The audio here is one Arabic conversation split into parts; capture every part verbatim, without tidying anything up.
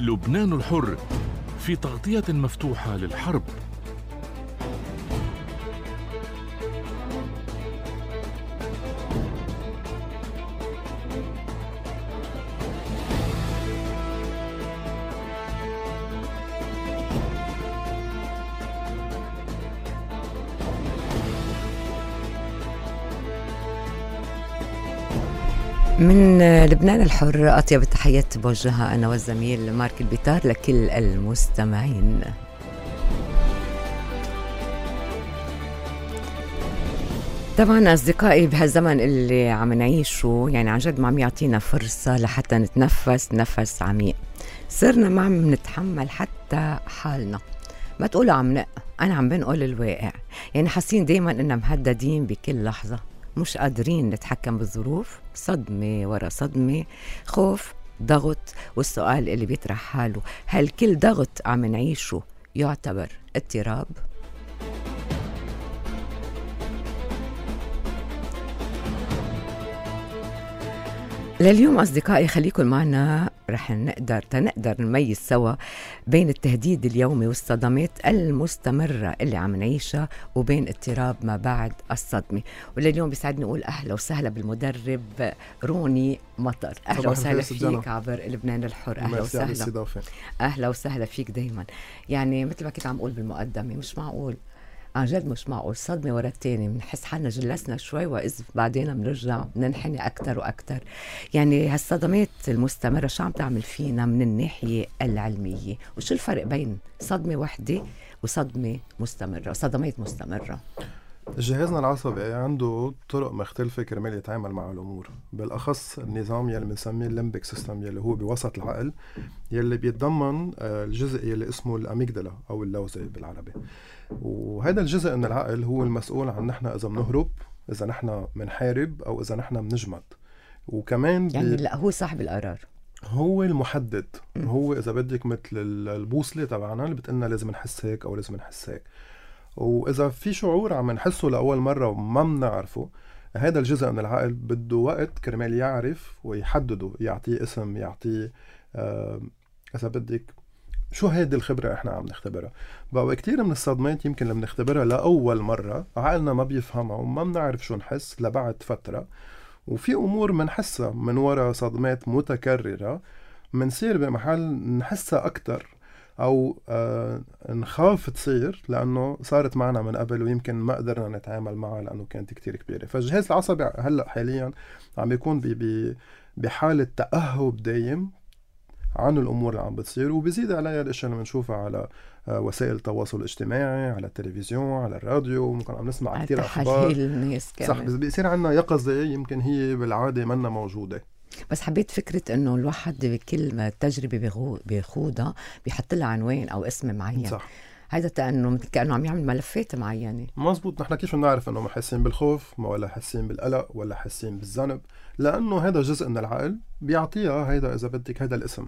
لبنان الحر في تغطية مفتوحة للحرب. من لبنان الحر أطيب التحيات بوجهها أنا والزميل مارك البيطار لكل المستمعين. طبعا أصدقائي بهالزمن اللي عم نعيشه يعني عن جد ما عم يعطينا فرصة لحتى نتنفس نفس عميق، صرنا ما عم نتحمل حتى حالنا، ما تقولوا عم نق، أنا عم بنقول الواقع، يعني حاسين دايما إننا مهددين بكل لحظة، مش قادرين نتحكم بالظروف، صدمة ورا صدمة، خوف، ضغط، والسؤال اللي بيطرح حاله هل كل ضغط عم نعيشه يعتبر اضطراب؟ لليوم أصدقائي خليكم معنا، رح نقدر تنقدر نميز سوا بين التهديد اليومي والصدمات المستمرة اللي عم نعيشها وبين اضطراب ما بعد الصدمة. ولليوم بيسعدني أقول أهلا وسهلا بالمدرب روني مطر. أهلا وسهلا فيك عبر لبنان الحر. أهلا وسهلا. أهلا وسهلا فيك دايما. يعني مثل ما كنت عم أقول بالمقدمة، مش معقول عن جد مش معقول صدمة ورا التاني بنحس حالنا جلسنا شوي وإذ بعدين بنرجع بننحني أكتر وأكتر. يعني هالصدمات المستمرة شو عم تعمل فينا من الناحية العلمية، وشو الفرق بين صدمة واحدة وصدمة مستمرة وصدمات مستمرة؟ جهازنا العصبي عنده طرق مختلفة كرمال يتعامل مع الأمور، بالأخص النظام يلي بنسميه الليمبيك سيستم يلي هو بوسط العقل، يلي بيتضمن الجزء يلي اسمه الأميجدلا أو اللوزة بالعربي. وهذا الجزء من العقل هو المسؤول عن نحن إذا بنهرب، إذا نحن منحارب، أو إذا نحن بنجمد. وكمان يعني لا هو صاحب القرار، هو المحدد. م. هو إذا بدك مثل البوصلة تبعنا اللي بتقلنا لازم نحس هيك أو لازم نحس هيك. وإذا في شعور عم نحسه لأول مرة وما منعرفه، هذا الجزء من العقل بده وقت كرمال يعرف ويحدده، يعطيه اسم، يعطيه آه إذا بدك شو هيدي الخبرة احنا عم نختبرها. بقى كتير من الصدمات يمكن لما نختبرها لأول مرة عقلنا ما بيفهمها وما بنعرف شو نحس لبعد فترة، وفي أمور منحسها من وراء صدمات متكررة منصير بمحل نحسها أكتر أو آه نخاف تصير لأنه صارت معنا من قبل ويمكن ما قدرنا نتعامل معها لأنه كانت كتير كبيرة. فالجهاز العصبي هلأ حاليا عم يكون بحالة تأهب دايم عن الأمور اللي عم بتصير، وبزيد عليها الأشياء اللي بنشوفها على وسائل التواصل الاجتماعي، على التلفزيون، على الراديو، ممكن عم نسمع كتير أخبار الناس كمان. صح، بس بيصير عنا يقظة يمكن هي بالعادة منا موجودة. بس حبيت فكرة إنه الواحد بكل ما تجربة بيخوضها بيحط لها عنوان أو اسم معين. صح. هذا كأنه كأنه عم يعمل ملفات معينة. مزبوط. نحن كيف بنعرف إنه حاسين بالخوف ولا حاسين بالقلق ولا حاسين بالذنب؟ لأنه هذا جزء من العقل بيعطيها هذا إذا بدك هذا الاسم.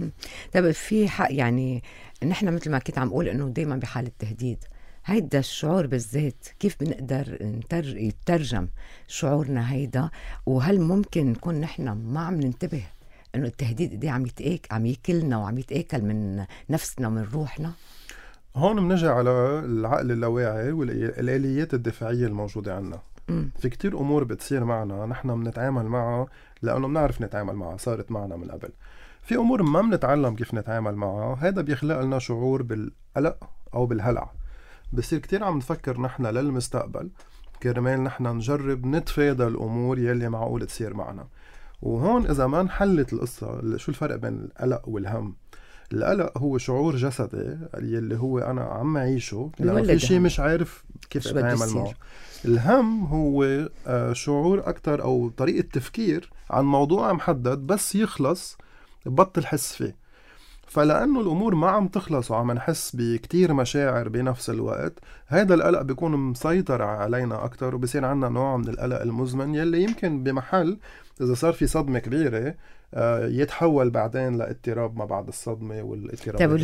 طب في حق يعني نحن مثل ما كنت عم أقول إنه دايما بحالة تهديد، هيدا الشعور بالذات كيف بنقدر يترجم شعورنا هيدا؟ وهل ممكن نكون نحن ما عم ننتبه إنه التهديد دي عم يتأكل عم يكلنا وعم يتأكل من نفسنا ومن روحنا؟ هون بنجي على العقل اللاواعي والآليات الدفاعية الموجودة عنا. م. في كتير أمور بتصير معنا نحن بنتعامل معها لأنه بنعرف نتعامل معها، صارت معنا من قبل. في أمور ما بنتعلم كيف نتعامل معها، هذا بيخلق لنا شعور بالقلق أو بالهلع. بصير كتير عم نفكر نحن للمستقبل كرمال نحن نجرب نتفادى الأمور يلي معقول تصير معنا. وهون إذا ما نحلت القصة، شو الفرق بين القلق والهم؟ القلق هو شعور جسدي يلي هو أنا عم أعيشه لأنه في شيء مش عارف كيف أتعامل معه. الهم هو شعور أكتر أو طريقة تفكير عن موضوع محدد، بس يخلص بطل حس فيه. فلأنه الأمور ما عم تخلص وعم نحس بكتير مشاعر بنفس الوقت، هذا القلق بيكون مسيطر علينا أكتر وبصير عنا نوع من القلق المزمن يلي يمكن بمحل إذا صار في صدمة كبيرة يتحول بعدين لاضطراب ما بعد الصدمة والاضطراب. طيب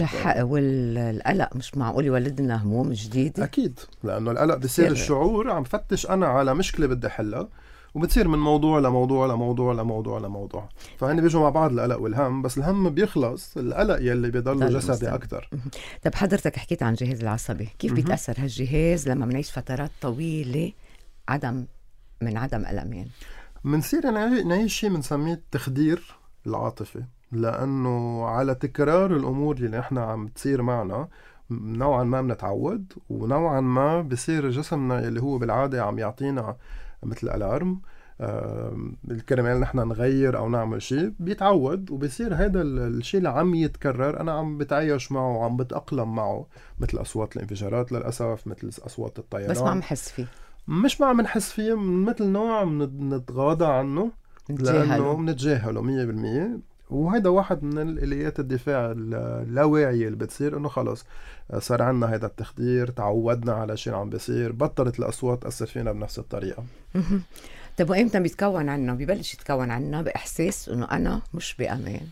والقلق مش معقول يولد لنا هموم جديدة؟ أكيد، لأنه القلق بصير الشعور عم فتش أنا على مشكلة بدي حلها، وبتصير من موضوع لموضوع لموضوع لموضوع لموضوع. فهن بيجوا مع بعض القلق والهم، بس الهم بيخلص، القلق يلي بيضل جسدي أكتر. طب حضرتك حكيت عن الجهاز العصبي، كيف بيتأثر هالجهاز لما بنعيش فترات طويلة عدم من عدم الأمان؟ منصير نعيش شيء بنسميه التخدير العاطفي، لأنه على تكرار الأمور اللي احنا عم تصير معنا نوعا ما بنتعود، ونوعا ما بصير جسمنا اللي هو بالعادة عم يعطينا مثل الارم الكرمال نحن نغير او نعمل شيء، بيتعود وبيصير هذا الشيء اللي عم يتكرر انا عم بتعايش معه وعم بتأقلم معه، مثل اصوات الانفجارات للاسف، مثل اصوات الطيران، بس ما عم نحس فيه، مش ما عم نحس فيه، مثل نوع نتغاضى عنه لانه بنتجاهله مية بالمية. وهذا واحد من الاليات الدفاع اللاواعية اللي بتصير، انه خلص صار عنا هذا التخدير، تعودنا على شيء عم بيصير، بطلت الاصوات تاثر فينا بنفس الطريقه. طب وامتى بيتكون عنا بيبلش يتكون عنا باحساس انه انا مش بامان؟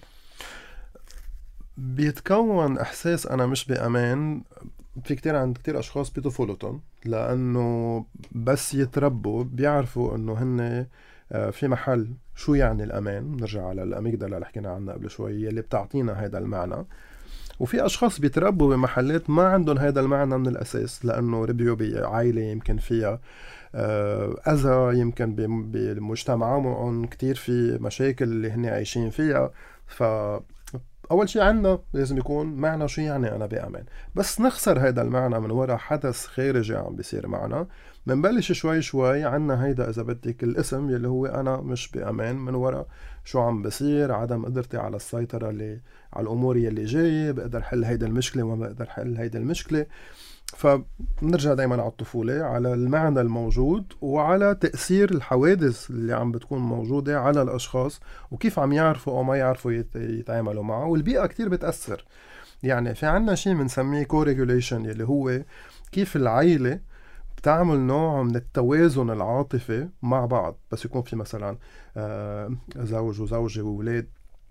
بيتكون احساس انا مش بامان في كتير عند كتير اشخاص بطفولتهم، لانه بس يتربوا بيعرفوا انه هن في محل شو يعني الأمان. نرجع على الأميجدلا اللي حكينا عنها قبل شوي اللي بتعطينا هذا المعنى. وفي أشخاص بيتربوا بمحلات ما عندهم هذا المعنى من الأساس، لأنه ربيوا بعائلة يمكن فيها أذى، يمكن بمجتمعهم كتير في مشاكل اللي هن عايشين فيها. فأول شيء عنا لازم يكون معنى شو يعني أنا بأمان. بس نخسر هذا المعنى من وراء حدث خارجي عم بيصير معنا، منبلش شوي شوي عنا هيدا إذا بدك الاسم يلي هو أنا مش بأمان من وراء شو عم بصير، عدم قدرتي على السيطرة اللي على الأمور يلي جاي، بقدر حل هيدا المشكلة وما بقدر حل هيدا المشكلة. فنرجع دايما على الطفولة، على المعنى الموجود، وعلى تأثير الحوادث اللي عم بتكون موجودة على الأشخاص، وكيف عم يعرفوا أو ما يعرفوا يتعاملوا معه. والبيئة كتير بتأثر. يعني في عنا شيء منسميه كوريجوليشن اللي هو كيف العائلة بتعمل نوع من التوازن العاطفي مع بعض. بس يكون في مثلا زوج وزوجة وولاد،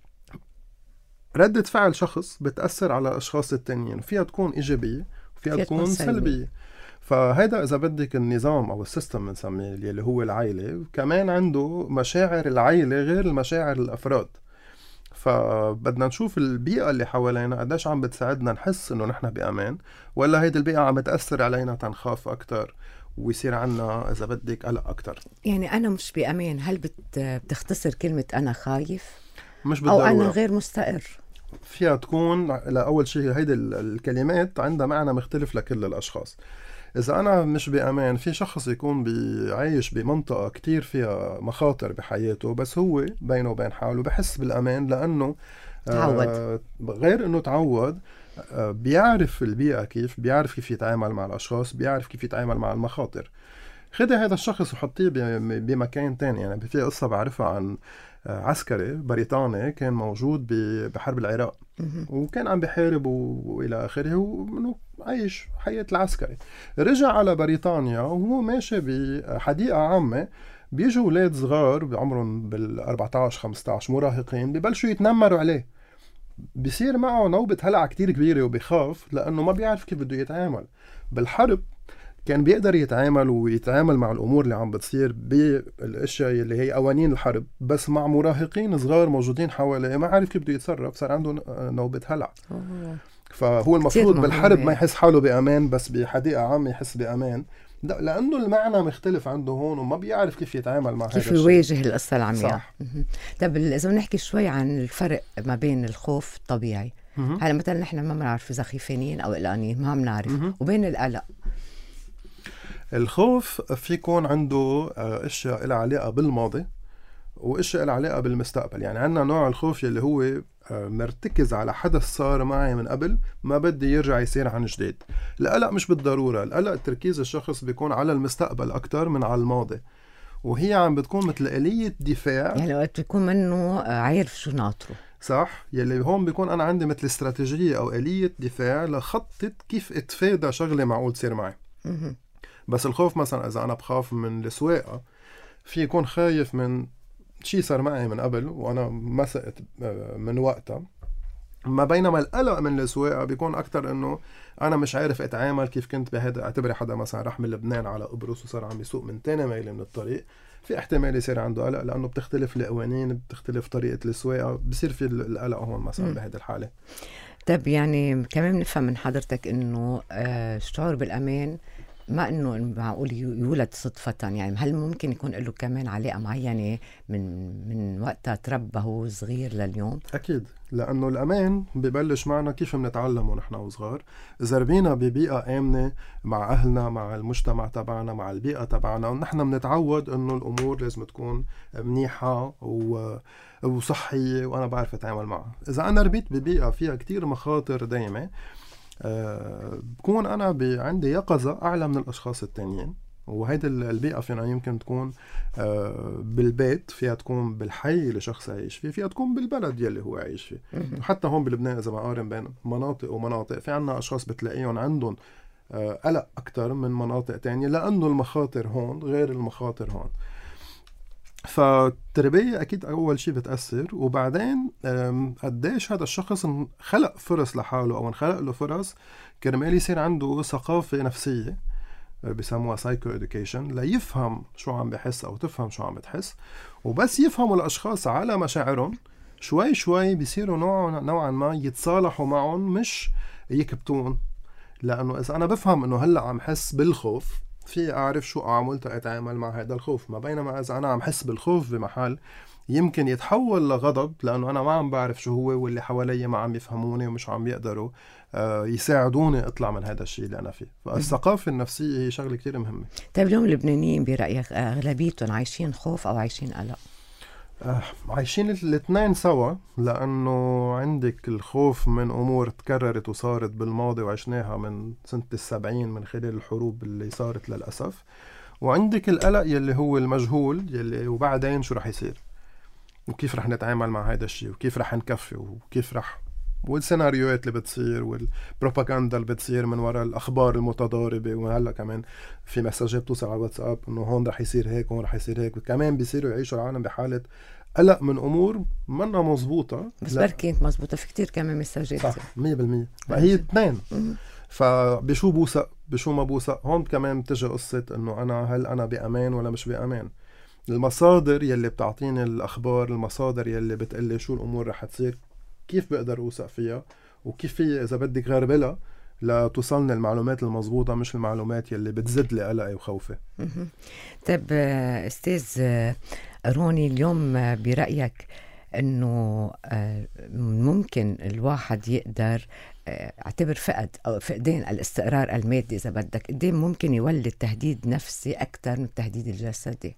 ردة فعل شخص بتأثر على الأشخاص التانيين، فيها تكون إيجابية وفيها تكون سلبية. فهذا إذا بدك النظام أو السيستم بنسميه اللي هو العائلة، كمان عنده مشاعر العائلة غير المشاعر الأفراد. فبدنا نشوف البيئة اللي حوالينا قديش عم بتساعدنا نحس إنه نحن بأمان، ولا هيدي البيئة عم بتأثر علينا تنخاف أكتر ويصير عنا إذا بدك قلق أكتر. يعني أنا مش بأمان، هل بت... بتختصر كلمة أنا خايف؟ مش بالضرورة. أو أنا غير مستقر؟ فيها تكون لأول شيء هيدي الكلمات عندها معنى مختلف لكل الأشخاص. إذا أنا مش بأمان، في شخص يكون بيعيش بمنطقة كتير فيها مخاطر بحياته، بس هو بينه وبين حاله بحس بالأمان لأنه تعود. آه غير أنه تعود، آه بيعرف البيئة كيف، بيعرف كيف يتعامل مع الأشخاص، بيعرف كيف يتعامل مع المخاطر. خدي هذا الشخص وحطيه بمكان تاني. يعني في قصة بعرفها عن عسكري بريطاني كان موجود بحرب العراق، وكان عم بحارب وإلى آخره، ومنه عايش حياة العسكري. رجع على بريطانيا وهو ماشي بحديقة عامة، بيجوا أولاد صغار بعمرهم بالأربعتاش خمستاش مراهقين، ببلشوا يتنمروا عليه. بيصير معه نوبة هلع كتير كبيرة وبيخاف لأنه ما بيعرف كيف بده يتعامل. بالحرب كان بيقدر يتعامل ويتعامل مع الأمور اللي عم بتصير بالأشياء اللي هي قوانين الحرب، بس مع مراهقين صغار موجودين حواليه ما عارف كيف بده يتصرف، صار عنده نوبة هلع. فهو المفروض بالحرب ما يحس حاله بأمان، بس بحديقة عامة يحس بأمان، لأنه المعنى مختلف عنده هون وما بيعرف كيف يتعامل مع هذا الشيء، كيف يواجه القصة العمياء. صح. طب إذا بنحكي شوي عن الفرق ما بين الخوف الطبيعي، هلا مثلا نحن ما بنعرف إذا خيفانين أو قلقانين، ما بنعرف، وبين القلق. الخوف في يكون عنده اشياء لها علاقه بالماضي واشياء لها علاقه بالمستقبل. يعني عندنا نوع الخوف اللي هو مرتكز على حدث صار معي من قبل ما بدي يرجع يصير عن جديد. القلق مش بالضروره، القلق تركيز الشخص بيكون على المستقبل اكتر من على الماضي، وهي عم بتكون مثل آلية دفاع. يعني وقت بيكون منه عارف شو ناطره. صح. يلي هون بيكون انا عندي مثل استراتيجيه او آلية دفاع لخطط كيف اتفادى شغله معقول تصير معي. بس الخوف مثلا إذا أنا بخاف من السواقة، في يكون خايف من شيء صار معي من قبل وأنا ما سقت من وقتها، ما بينما القلق من السواقة بيكون أكتر إنه أنا مش عارف أتعامل كيف كنت بهذا. اعتبري حدا مثلا راح من لبنان على قبرص وصار عم يسوق من تاني ميل من الطريق، في احتمال يصير عنده قلق لأنه بتختلف القوانين، بتختلف طريقة السواقة، بصير في القلق هون مثلا بهذه الحالة. طب يعني كمان نفهم من حضرتك إنه آه الشعور بالأمان ما إنه معقول يولد صدفة، يعني هل ممكن يكون له كمان علاقة معينة من من وقتها تربى هو صغير لليوم؟ أكيد، لأنه الأمان ببلش معنا كيف منتعلمه نحن وصغار. إذا ربينا ببيئة آمنة مع أهلنا، مع المجتمع تبعنا، مع البيئة تبعنا، ونحن منتعود إنه الأمور لازم تكون منيحة و... وصحية وأنا بعرف أتعامل معها. إذا أنا ربيت ببيئة فيها كتير مخاطر دايمة، أه بكون أنا ب... عندي يقظة أعلى من الأشخاص التانيين. وهيدي البيئة فينا يمكن تكون بالبيت، فيها تكون بالحي اللي شخص عايش فيه، فيها تكون بالبلد يلي هو عايش فيه. حتى هون بلبنان إذا بقارن بين مناطق ومناطق، في عنا أشخاص بتلاقيهم عندهم قلق أكتر من مناطق تانية لأنه المخاطر هون غير المخاطر هون. فالتربية أكيد أول شيء بتأثر، وبعدين قديش هذا الشخص خلق فرص لحاله أو انخلق له فرص كرمال يصير عنده ثقافة نفسية بيسموها سايكو إدوكيشن، ليفهم شو عم بحس أو تفهم شو عم بتحس. وبس يفهموا الأشخاص على مشاعرهم شوي شوي بيصيروا نوع نوعا ما يتصالحوا معهم، مش يكبتون. لأنه إذا أنا بفهم إنه هلأ عم حس بالخوف، في أعرف شو أعمل تأتعامل مع هذا الخوف. ما بينما إذا أنا عم حس بالخوف بمحل يمكن يتحول لغضب لأنه أنا ما عم بعرف شو هو، واللي حوالي ما عم يفهموني ومش عم يقدروا يساعدوني أطلع من هذا الشيء اللي أنا فيه. فالثقافة النفسية هي شغلة كتير مهمة. طيب اليوم اللبنانيين برأيك أغلبيتهم عايشين خوف أو عايشين قلق؟ آه عايشين الاثنين سوا، لأنه عندك الخوف من أمور تكررت وصارت بالماضي وعشناها من سنة السبعين من خلال الحروب اللي صارت للأسف، وعندك القلق يلي هو المجهول يلي وبعدين شو رح يصير وكيف رح نتعامل مع هذا الشيء وكيف رح نكفي وكيف رح، والسيناريوهات اللي بتصير والبروباغندا اللي بتصير من وراء الأخبار المتضاربة. وهلأ كمان في مساجات توصل على واتساب إنه هون رح يصير هيك وهون رح يصير هيك، وكمان بيصيروا يعيشوا العالم بحالة قلق من أمور منا مزبوطة. بس بركي مزبوطة، في كتير كمان مساجات صح مية بالمية. فهي اثنين، فبشو بوثق بشو ما بوثق. هون كمان بتجي قصة إنه أنا هل أنا بأمان ولا مش بأمان. المصادر يلي بتعطيني الأخبار، المصادر يلي بتقلي شو الأمور رح تصير، كيف بقدر أوثق فيها وكيف في إذا بدك غربلة لتوصلني المعلومات المضبوطة مش المعلومات يلي بتزد لي قلقي وخوفي. طيب أستاذ روني، اليوم برأيك أنه ممكن الواحد يقدر اعتبر فقد أو فقدان الاستقرار المادي إذا بدك، قدام ممكن يولد تهديد نفسي أكتر من التهديد الجسدي؟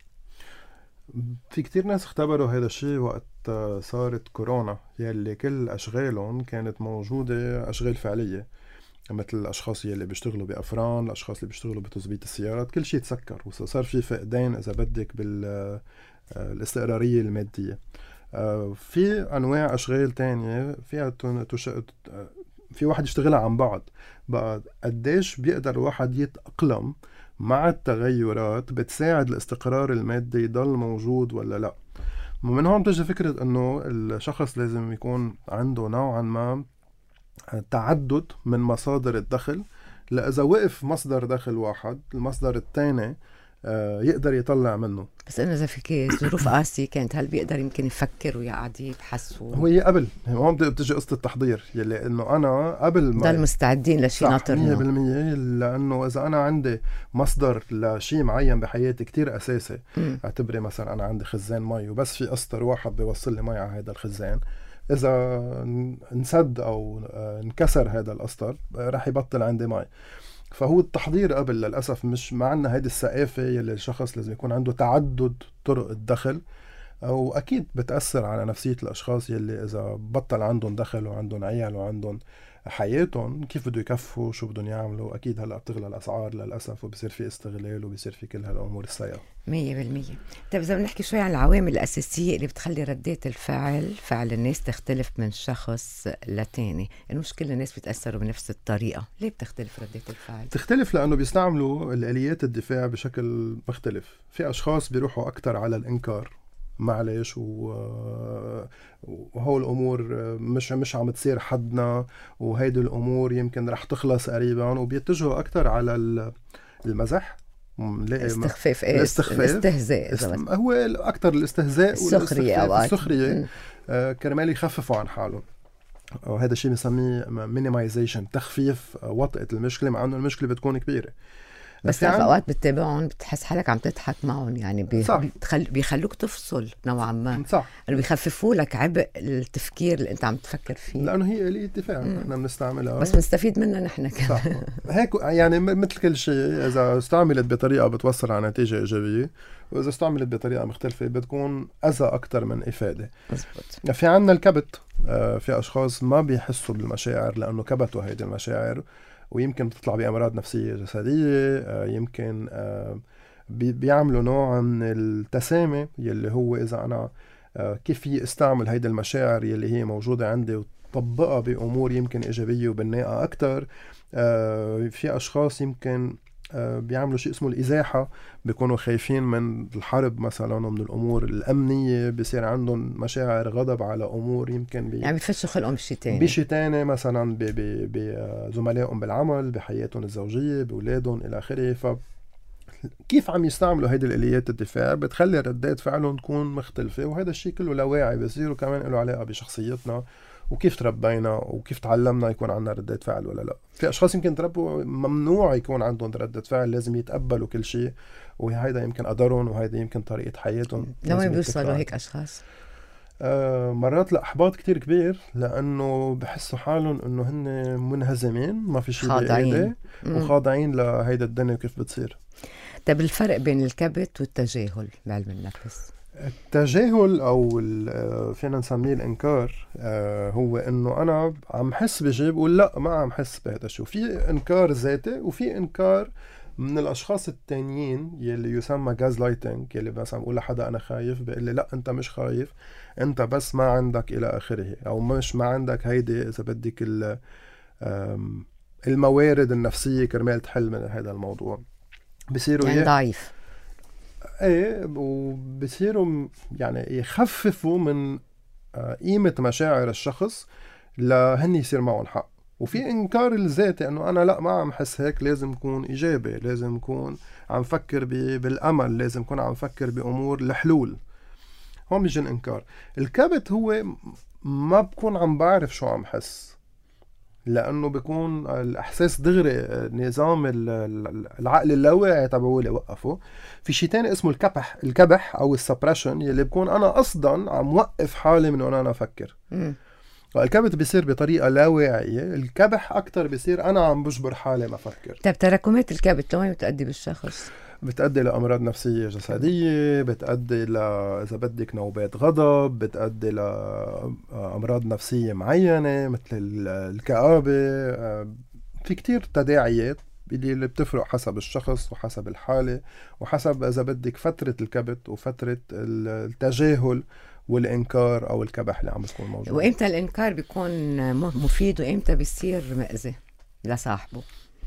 في كتير ناس اختبروا هذا الشيء وقت صارت كورونا، يلي كل أشغالهم كانت موجودة أشغال فعلية، مثل الأشخاص يلي بيشتغلوا بأفران، الأشخاص اللي بيشتغلوا بتظبيط السيارات، كل شيء تسكر وصار في فقدان إذا بدك بالاستقرارية المادية. في أنواع أشغال تانية فيها تش... في واحد يشتغلها عن بعد، بقى قديش بيقدر الواحد يتأقلم مع التغيرات بتساعد الاستقرار المادي يضل موجود ولا لا. ومن هون تجي فكرة انه الشخص لازم يكون عنده نوعا ما تعدد من مصادر الدخل، لإذا وقف مصدر دخل واحد المصدر الثاني يقدر يطلع منه. بس أنا إذا في ظروف قاسية كانت هل بيقدر يمكن يفكر ويقعد يبحث و... هو قبل هون بتجي قصة التحضير، يلي إنه أنا قبل ما ضل مستعدين لشي ناطرنا مية بالمية. لأنه إذا أنا عندي مصدر لشي معين بحياتي كتير أساسي، م. اعتبري مثلا أنا عندي خزان مي وبس في قسطر واحد بيوصل لي مي على هذا الخزان، إذا انسد أو انكسر هذا القسطر رح يبطل عندي مي. فهو التحضير قبل للأسف مش معنا هيدي الثقافة يلي الشخص لازم يكون عنده تعدد طرق الدخل، وأكيد بتأثر على نفسية الأشخاص يلي إذا بطل عندهم دخل وعندهم عيال وعندهم حياتهم كيف بده يكفوا شو بدهم يعملوا. أكيد هلأ بتغلى الأسعار للأسف وبصير في استغلال وبصير في كل هالأمور السيئة. مية بالمية. طيب إذا بنحكي شوي عن العوامل الأساسية اللي بتخلي ردات الفعل فعل الناس تختلف من شخص لتاني، إنه مش كل الناس بتأثروا بنفس الطريقة، ليه بتختلف ردات الفعل؟ تختلف لأنه بيستعملوا الآليات الدفاع بشكل مختلف. في أشخاص بيروحوا أكتر على الإنكار، معلش و وهو الأمور مش مش عم تصير حدنا، وهيدي الأمور يمكن رح تخلص قريبا، وبيتجهوا أكتر على المزح، الاستخفاف، ايه الاستخفاف، الاستهزاء، است... هو أكتر الاستهزاء السخرية أوقات، السخرية آه كرمال يخففوا عن حالهم. وهذا الشيء بنسميه minimization، تخفيف وطئة المشكلة، مع أنه المشكلة بتكون كبيرة. بس تعرف أوقات بتتابعهم بتحس حالك عم تضحك معهم، يعني بي... بتخل... بيخلوك تفصل نوعا ما، صح، اللي بيخففوا لك عبء التفكير اللي أنت عم تفكر فيه، لأنه هي آلية دفاع نحن بنستعملها، بس بنستفيد منها نحن كمان. هيك يعني مثل كل شيء، إذا استعملت بطريقة بتوصل على نتيجة إيجابية، وإذا استعملت بطريقة مختلفة بتكون أذى أكتر من إفادة. مزبوط. في عنا الكبت، في أشخاص ما بيحسوا بالمشاعر لأنه كبتوا هيدي المشاعر، ويمكن بتطلع بأمراض نفسية جسدية، يمكن بيعملوا نوع من التسامي، يلي هو إذا أنا كيف استعمل هيدي المشاعر يلي هي موجودة عندي وطبقها بأمور يمكن إيجابية وبناءة أكتر. في أشخاص يمكن بيعملوا شيء اسمه الإزاحة، بيكونوا خايفين من الحرب مثلا ومن الأمور الأمنية، بيصير عندهم مشاعر غضب على أمور يمكن بي يعني بيفتشوا خلقهم بشي تاني بشي تاني، مثلا بزملائهم بالعمل، بحياتهم الزوجية، بأولادهم إلى آخره. ف كيف عم يستعملوا هيدي الآليات الدفاع بتخلي ردات فعلهم تكون مختلفة، وهذا الشيء كله لا واعي بيصير، وكمان له علاقة بشخصيتنا وكيف تربينا وكيف تعلمنا يكون عندنا ردة فعل ولا لا. في أشخاص يمكن تربوا ممنوع يكون عندهم ردة فعل، لازم يتقبلوا كل شيء، وهذا يمكن قدرهم وهذا يمكن طريقة حياتهم. لما بيوصلوا هيك أشخاص آه مرات لأحباط كتير كبير، لأنه بحسوا حالهم إنه هن منهزمين، ما في شيء بإيدي، وخاضعين لهيدا الدنيا كيف بتصير. طيب الفرق بين الكبت والتجاهل بعلم النفس؟ التجاهل أو فينا نسميه الإنكار، هو إنه أنا عم حس بشيء بقول لا ما عم حس بهذا الشيء. في إنكار ذاتي، وفي إنكار من الأشخاص التانيين يلي يسمى جاز لايتنج، يلي مثلا بقول لحدا أنا خايف بيقول لي لا أنت مش خايف، أنت بس ما عندك إلى آخره، أو مش ما عندك هيدي إذا بدك الموارد النفسية كرمال تحل من هذا الموضوع. بصيروا يعني ضعيف، ايه، وبصيروا يعني يخففوا من قيمة مشاعر الشخص لهن يصير معهم حق. وفي انكار الذاتي، انه انا لا ما عم حس هيك، لازم يكون ايجابي، لازم يكون عم فكر بالامل، لازم يكون عم فكر بامور الحلول. هون بيجي الانكار. الكبت هو ما بكون عم بعرف شو عم حس، لأنه بيكون الإحساس دغري نظام العقل اللاواعي تبعولي وقفه. في شيء تاني اسمه الكبح الكبح أو السبريشن، يلي بكون أنا أصلا عم وقف حالي من أن أنا أفكر. الكبت بيصير بطريقة لا واعية، الكبح أكتر بيصير أنا عم بجبر حالي ما أفكر. طيب تراكمات الكبت لوين بتؤدي بالشخص؟ بتأدي لأمراض نفسية جسدية، بتأدي ل إذا بدك نوبات غضب، بتأدي لأمراض نفسية معينة مثل الكآبة. في كتير تداعيات اللي بتفرق حسب الشخص وحسب الحالة وحسب إذا بدك فترة الكبت وفترة التجاهل والإنكار أو الكبح اللي عم بيكون موجود. وإمتى الإنكار بيكون مفيد وإمتى بيصير مأذي لصاحبه؟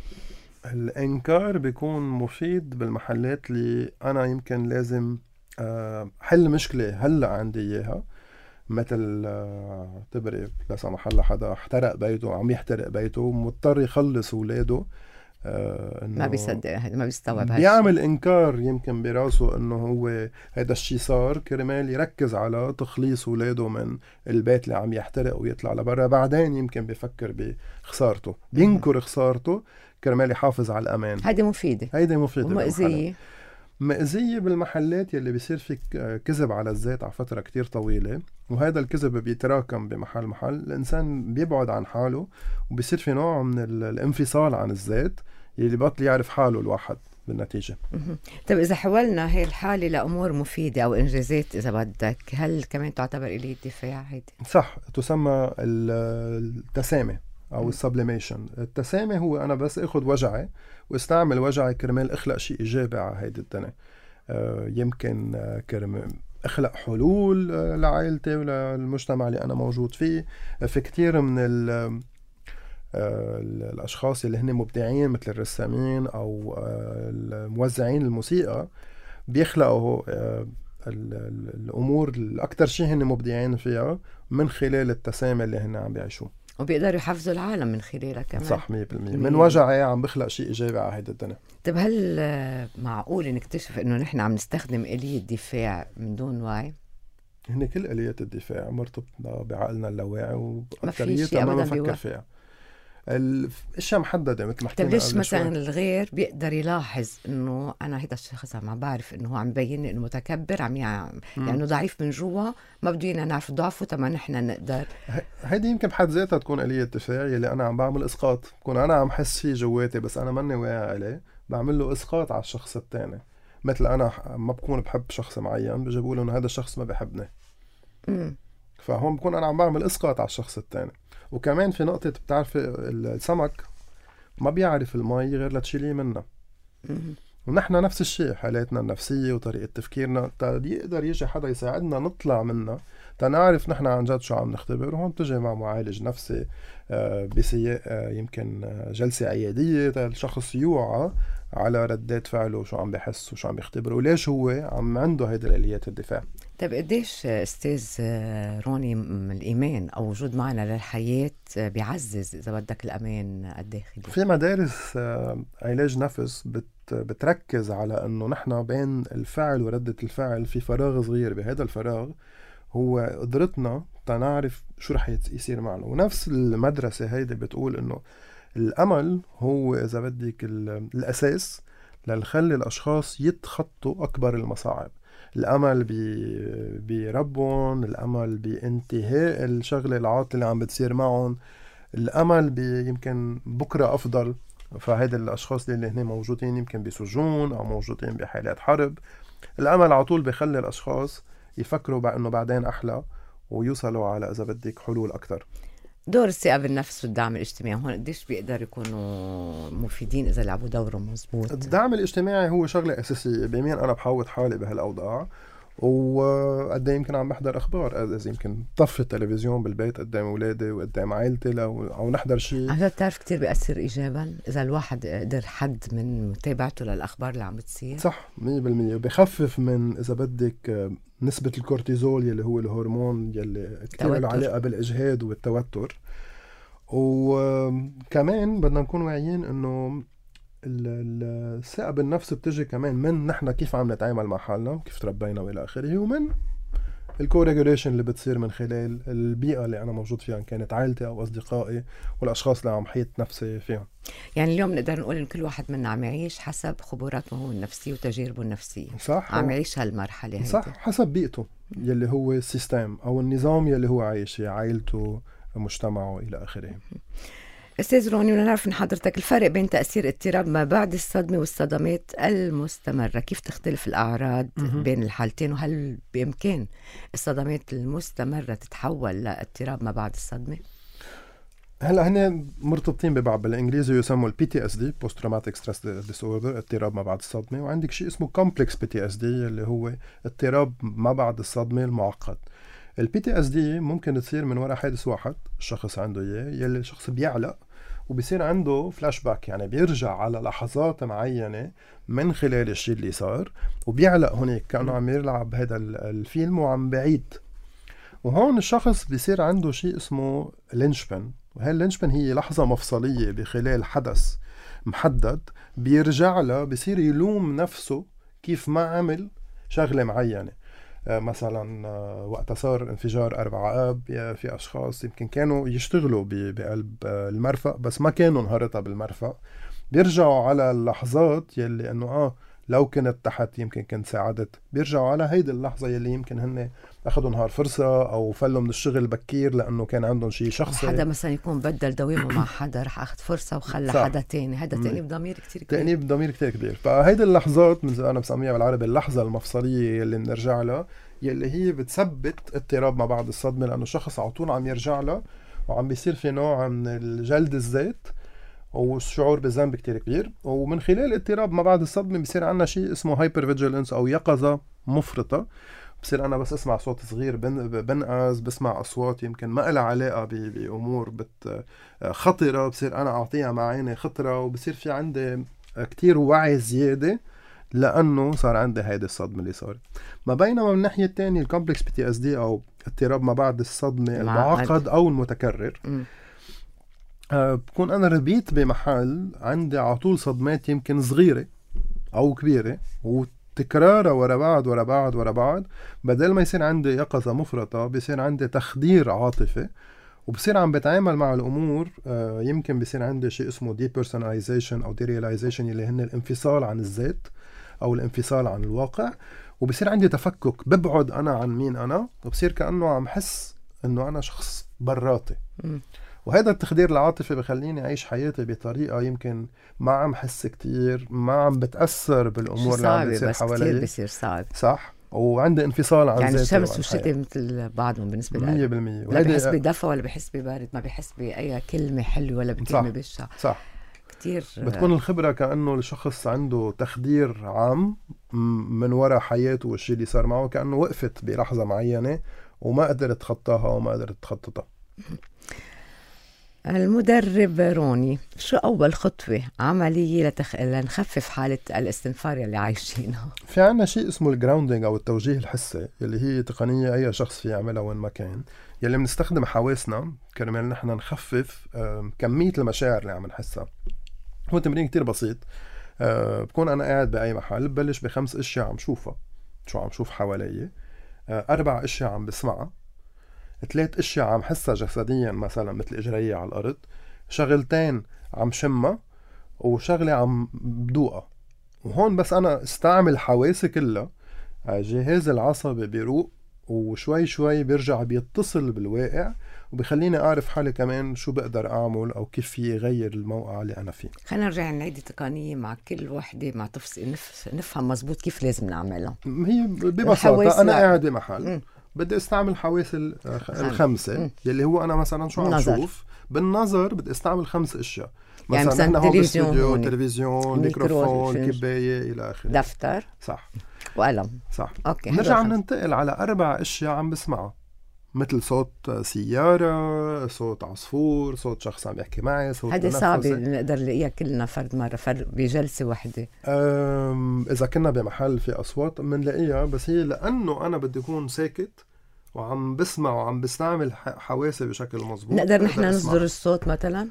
الإنكار بيكون مفيد بالمحلات اللي أنا يمكن لازم حل مشكلة هلأ عندي إياها، مثل تبرئ لا سمح الله حدا احترق بيته، عم يحترق بيته، مضطر يخلص أولاده، ما بيصدق هذا، ما بيستوعب هذا، بيعمل إنكار يمكن براسه إنه هو هذا الشيء صار كرمال يركز على تخليص أولاده من البيت اللي عم يحترق ويطلع لبرا. بعدين يمكن بيفكر بخسارته، بينكر خسارته كرمال يحافظ على الأمان. هيدي مفيدة، هيدي مفيدة. ومأذية مأذية بالمحلات يلي بيصير فيك كذب على الذات على فترة كتير طويلة، وهذا الكذب بيتراكم بمحل محل، الإنسان بيبعد عن حاله وبيصير في نوع من الانفصال عن الذات يلي بطل يعرف حاله الواحد بالنتيجة. طيب إذا حولنا هي الحالة لأمور مفيدة أو إنجازات إذا بدك، هل كمان تعتبر إليه الدفاع هيدي؟ صح، تسمى التسامي أو السبليميشن. التسامي هو أنا بس أخذ وجعي واستعمل وجعي كرمال أخلق شيء إيجابي على هيدي الدنيا. آه يمكن آه كرمال أخلق حلول آه لعائلتي وللمجتمع اللي أنا موجود فيه. آه في كتير من ال آه الأشخاص اللي هن مبدعين مثل الرسامين أو آه الموزعين الموسيقى بيخلقوا آه ال ال الامور الاكثر شيء هن مبدعين فيها من خلال التسامي اللي هن عم بيعيشوه، وبيقدروا يحفزوا العالم من خلالها كمان. صح مية بالمية. من وجعي عم بخلق شيء ايجابي على هيدا الدنيا. طيب هل معقول نكتشف انه نحن عم نستخدم آلية دفاع من دون وعي؟ هن كل آليات الدفاع مرتبطة بعقلنا اللاواعي وأكثريتها ما بنفكر فيها. الاشياء محدده مثل ما حكينا. طيب ليش مثلا الغير بيقدر يلاحظ انه انا هيدا الشخص عم بعرف انه هو عم بيني انه متكبر، عم يعني انه ضعيف من جوا، ما بدينا نعرف ضعفه تما نحن نقدر. هيدي يمكن بحد ذاتها تكون آلية دفاع اللي انا عم بعمل اسقاط، بكون انا عم حس شيء جواتي بس انا ماني واعي عليه، بعمل له اسقاط على الشخص الثاني. مثل انا ما بكون بحب شخص معين بيجي بقول انه هذا الشخص ما بحبني، امم فهون بكون انا عم بعمل اسقاط على الشخص الثاني. وكمان في نقطة بتعرفي السمك ما بيعرف المي غير لتشيليه منه، ونحن نفس الشيء حالاتنا النفسية وطريقة تفكيرنا يقدر يجي حدا يساعدنا نطلع منها تنعرف نحن عن جد شو عم نختبر. وهون تجي مع معالج نفسي بسياق يمكن جلسة عيادية الشخص يوعى على ردات فعله وشو عم بحس وشو عم يختبر وليش هو عم عنده هيدي الآليات الدفاع. طيب قديش استاذ روني الإيمان أو وجود معنا للحياة بيعزز إذا بدك الأمان الداخلي؟ في مدارس علاج نفس بت بتركز على أنه نحن بين الفعل وردة الفعل في فراغ صغير، بهذا الفراغ هو قدرتنا تنعرف شو رح يصير معنا. ونفس المدرسة هيدي بتقول أنه الأمل هو إذا بدك الأساس لنخلي الأشخاص يتخطوا أكبر المصاعب. الأمل بربهم، الأمل بانتهاء الشغلة العاطلة اللي عم بتصير معهم، الأمل بيمكن بكرة أفضل. فهيدا الأشخاص اللي هنا موجودين يمكن بسجون أو موجودين بحالات حرب، الأمل على طول بيخلي الأشخاص يفكروا بأنه بعدين أحلى ويوصلوا على إذا بدك حلول أكتر. دور الثقة بالنفس والدعم الاجتماعي هون قديش بيقدر يكونوا مفيدين إذا لعبوا دورهم مزبوط؟ الدعم الاجتماعي هو شغلة أساسية. بيمين أنا بحاوط حالي بهالأوضاع وقد يمكن عم بحضر أخبار، إذا يمكن طفي التلفزيون بالبيت قدام أولادي وقدام عائلتي لو أو نحضر شيء. عم تعرف كتير بيأثر إيجابا إذا الواحد قدر حد من متابعته للأخبار اللي عم بتصير. صح مية بالمية. بخفف من إذا بدك نسبة الكورتيزول يلي هو الهرمون يلي كتير له علاقة بالإجهاد والتوتر. وكمان بدنا نكون واعيين إنه الثقة بالنفس بتجي كمان من نحن كيف عم نتعامل مع حالنا وكيف تربينا وإلى آخره، ومن الكوريجوليشن اللي بتصير من خلال البيئة اللي أنا موجود فيها، إن كانت عائلتي أو أصدقائي والأشخاص اللي عم حيط نفسي فيهم. يعني اليوم نقدر نقول إن كل واحد منا عم يعيش حسب خبراته هو النفسية وتجاربه النفسية. صح. عم يعيش هالمرحلة هيدي. صح، حسب بيئته يلي هو السيستم أو النظام يلي هو عايش فيه، عائلته، مجتمعه إلى آخره. أستاذ روني، ونعرف من حضرتك الفرق بين تأثير اضطراب ما بعد الصدمة والصدمات المستمرة، كيف تختلف الأعراض م- بين الحالتين، وهل بإمكان الصدمات المستمرة تتحول لاضطراب ما بعد الصدمة؟ هلا هن مرتبطين ببعض. بالإنجليزي يسموا البي تي اس دي Post Traumatic Stress Disorder، اضطراب ما بعد الصدمة، وعندك شيء اسمه Complex بي تي اس دي اللي هو اضطراب ما بعد الصدمة المعقد. البي تي اس دي ممكن تصير من وراء حادث واحد الشخص عنده اياه، يلي الشخص بيعلق وبيصير عنده فلاش باك، يعني بيرجع على لحظات معينة من خلال الشيء اللي صار وبيعلق هناك كأنه عم يلعب هذا الفيلم وعم بعيد. وهون الشخص بيصير عنده شيء اسمه لينشبن، وهي اللينشبن هي لحظة مفصلية بخلال حدث محدد بيرجع له، بيصير يلوم نفسه كيف ما عمل شغلة معينة. مثلا وقت صار انفجار أربعة آب في أشخاص يمكن كانوا يشتغلوا بقلب المرفأ بس ما كانوا نهارتها بالمرفأ، بيرجعوا على اللحظات يلي أنه آه لو كنت تحت يمكن كنت ساعدت، بيرجعوا على هيدي اللحظة يلي يمكن هن أخذوا نهار فرصة أو فلوا من الشغل بكير لأنه كان عندهم شيء شخصي. حدا مثلا يكون بدل دوامه مع حدا رح أخذ فرصة وخلى حدا تاني، هذا تأنيب ضمير كتير كبير. تأنيب ضمير كتير كبير. فهيدي اللحظات من أنا بسميها بالعربي اللحظة المفصلية يلي بنرجع لها، يلي هي بتثبت اضطراب ما بعد الصدمة، لأنه الشخص على طول عم يرجع له وعم بيصير في نوع من الجلد الذات والشعور بالذنب كتير كبير. ومن خلال اضطراب ما بعد الصدمة بيصير عنا شيء اسمه هايبر فيجيلنس أو يقظة مفرطة. بصير أنا بس أسمع صوت صغير بنقز، بسمع أصوات يمكن ما لها علاقة بأمور بت خطرة، بصير أنا أعطيها مع عيني خطرة، وبصير في عندي كتير وعي زيادة لأنه صار عندي هيدي الصدمة اللي صار. ما بينما من الناحية التانية الكومبلكس بي تي اس دي أو اضطراب ما بعد الصدمة المعقد أو المتكرر، آه بكون أنا ربيت بمحل عندي على طول صدمات يمكن صغيرة أو كبيرة وتكرارها ورا بعض ورا بعض ورا بعض، بدل ما يصير عندي يقظة مفرطة بيصير عندي تخدير عاطفي، وبصير عم بتعامل مع الأمور آه يمكن بصير عندي شيء اسمه depersonalization أو derealization اللي هن الانفصال عن الذات أو الانفصال عن الواقع، وبصير عندي تفكك، ببعد أنا عن مين أنا، وبصير كأنه عم حس أنه أنا شخص براتي. وهذا التخدير العاطفي بخليني أعيش حياتي بطريقة يمكن ما عم حس كتير، ما عم بتأثر بالأمور اللي عم بتصير حوالي. كتير بصير صعب، صح، وعندي انفصال عن يعني ذاتي. يعني الشمس والشتاء مثل بعضهم بالنسبة لي مية بالمية. ولا بحس بدفى ولا بحس ببارد، ما بحس بأي كلمة حلوة ولا بكلمة بشعة. صح، كتير بتكون الخبرة كأنه الشخص عنده تخدير عام من وراء حياته والشيء اللي صار معه، كأنه وقفت بلحظة معينة وما قدرت تخطاها وما قدرت تخططها. المدرب روني، شو أول خطوة عملية لتخ... لنخفف حالة الاستنفار اللي عايشينها؟ في عنا شيء اسمه الجراوندينج أو التوجيه الحسي، اللي هي تقنية أي شخص في يعملها وين ما كان، يلي بنستخدم حواسنا كرمال نحن نخفف كمية المشاعر اللي عم نحسها. هو تمرين كتير بسيط. أه بكون أنا قاعد بأي محل، ببلش بخمس أشياء عم شوفها، شو عم شوف حوالي، أه أربع أشياء عم بسمعها، ثلاث أشياء عم حسها جسديا مثلا مثل إجرية على الأرض، شغلتين عم شمها، وشغلة عم بدوقها. وهون بس أنا استعمل حواسي كلها، جهاز العصبي بيروق وشوي شوي بيرجع بيتصل بالواقع، وبيخليني أعرف حالي كمان شو بقدر أعمل أو كيف في غير الموقع اللي أنا فيه. خلينا نرجع نعيد التقنية مع كل وحدة مع تفصيل، نف... نفهم مزبوط كيف لازم نعملها. هي ببساطة أنا قاعد بمحل، بدي استعمل حواس الخمسة يلي هو أنا مثلا شو عم شوف بالنظر، بدي استعمل خمس أشياء، مثلا يعني نحن هون بالاستوديو تلفزيون، ميكروفون، كباية إلى آخره، دفتر، صح، وقلم، صح. أوكي. نرجع ننتقل على أربع أشياء عم بسمعها، مثل صوت سيارة، صوت عصفور، صوت شخص عم يحكي معي، صوت هذا صعب نقدر نلاقيها كلنا فرد مرة فرد بجلسة واحدة. إذا كنا بمحل في أصوات منلاقيها، بس هي لأنه أنا بدي أكون ساكت وعم بسمع وعم بستعمل حواسي بشكل مظبوط، نقدر نحن نصدر الصوت مثلا.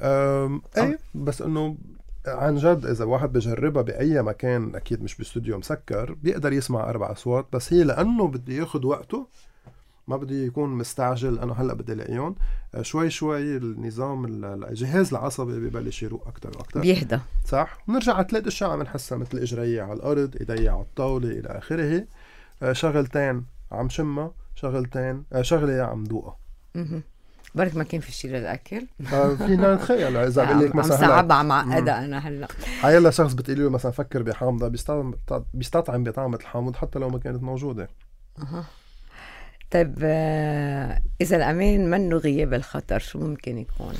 اي بس انه عن جد اذا واحد بجربها باي مكان، اكيد مش باستوديو مسكر، بيقدر يسمع اربع اصوات، بس هي لانه بده ياخذ وقته، ما بده يكون مستعجل انه هلا بدي الاقيهم، شوي شوي النظام الجهاز العصبي ببلش يروق اكثر واكثر، بيهدى. صح. ونرجع على ثلاث اشياء عم نحسها، مثل اجرية على الارض، ايدي على الطاوله الى اخره، شغلتين عم شمها، شغلتين شغله عم دوقها. اها برك ما كان في شيء للاكل. فينا نتخيل اذا بقول لك مثلا عم صعبها معقده انا هلا. هيلا شخص بتقولي له مثلا فكر بحامضه، بيستطعم بيستطعم بطعمه الحامض حتى لو ما كانت موجوده. اها طيب اذا الامان منه غياب الخطر، شو ممكن يكون؟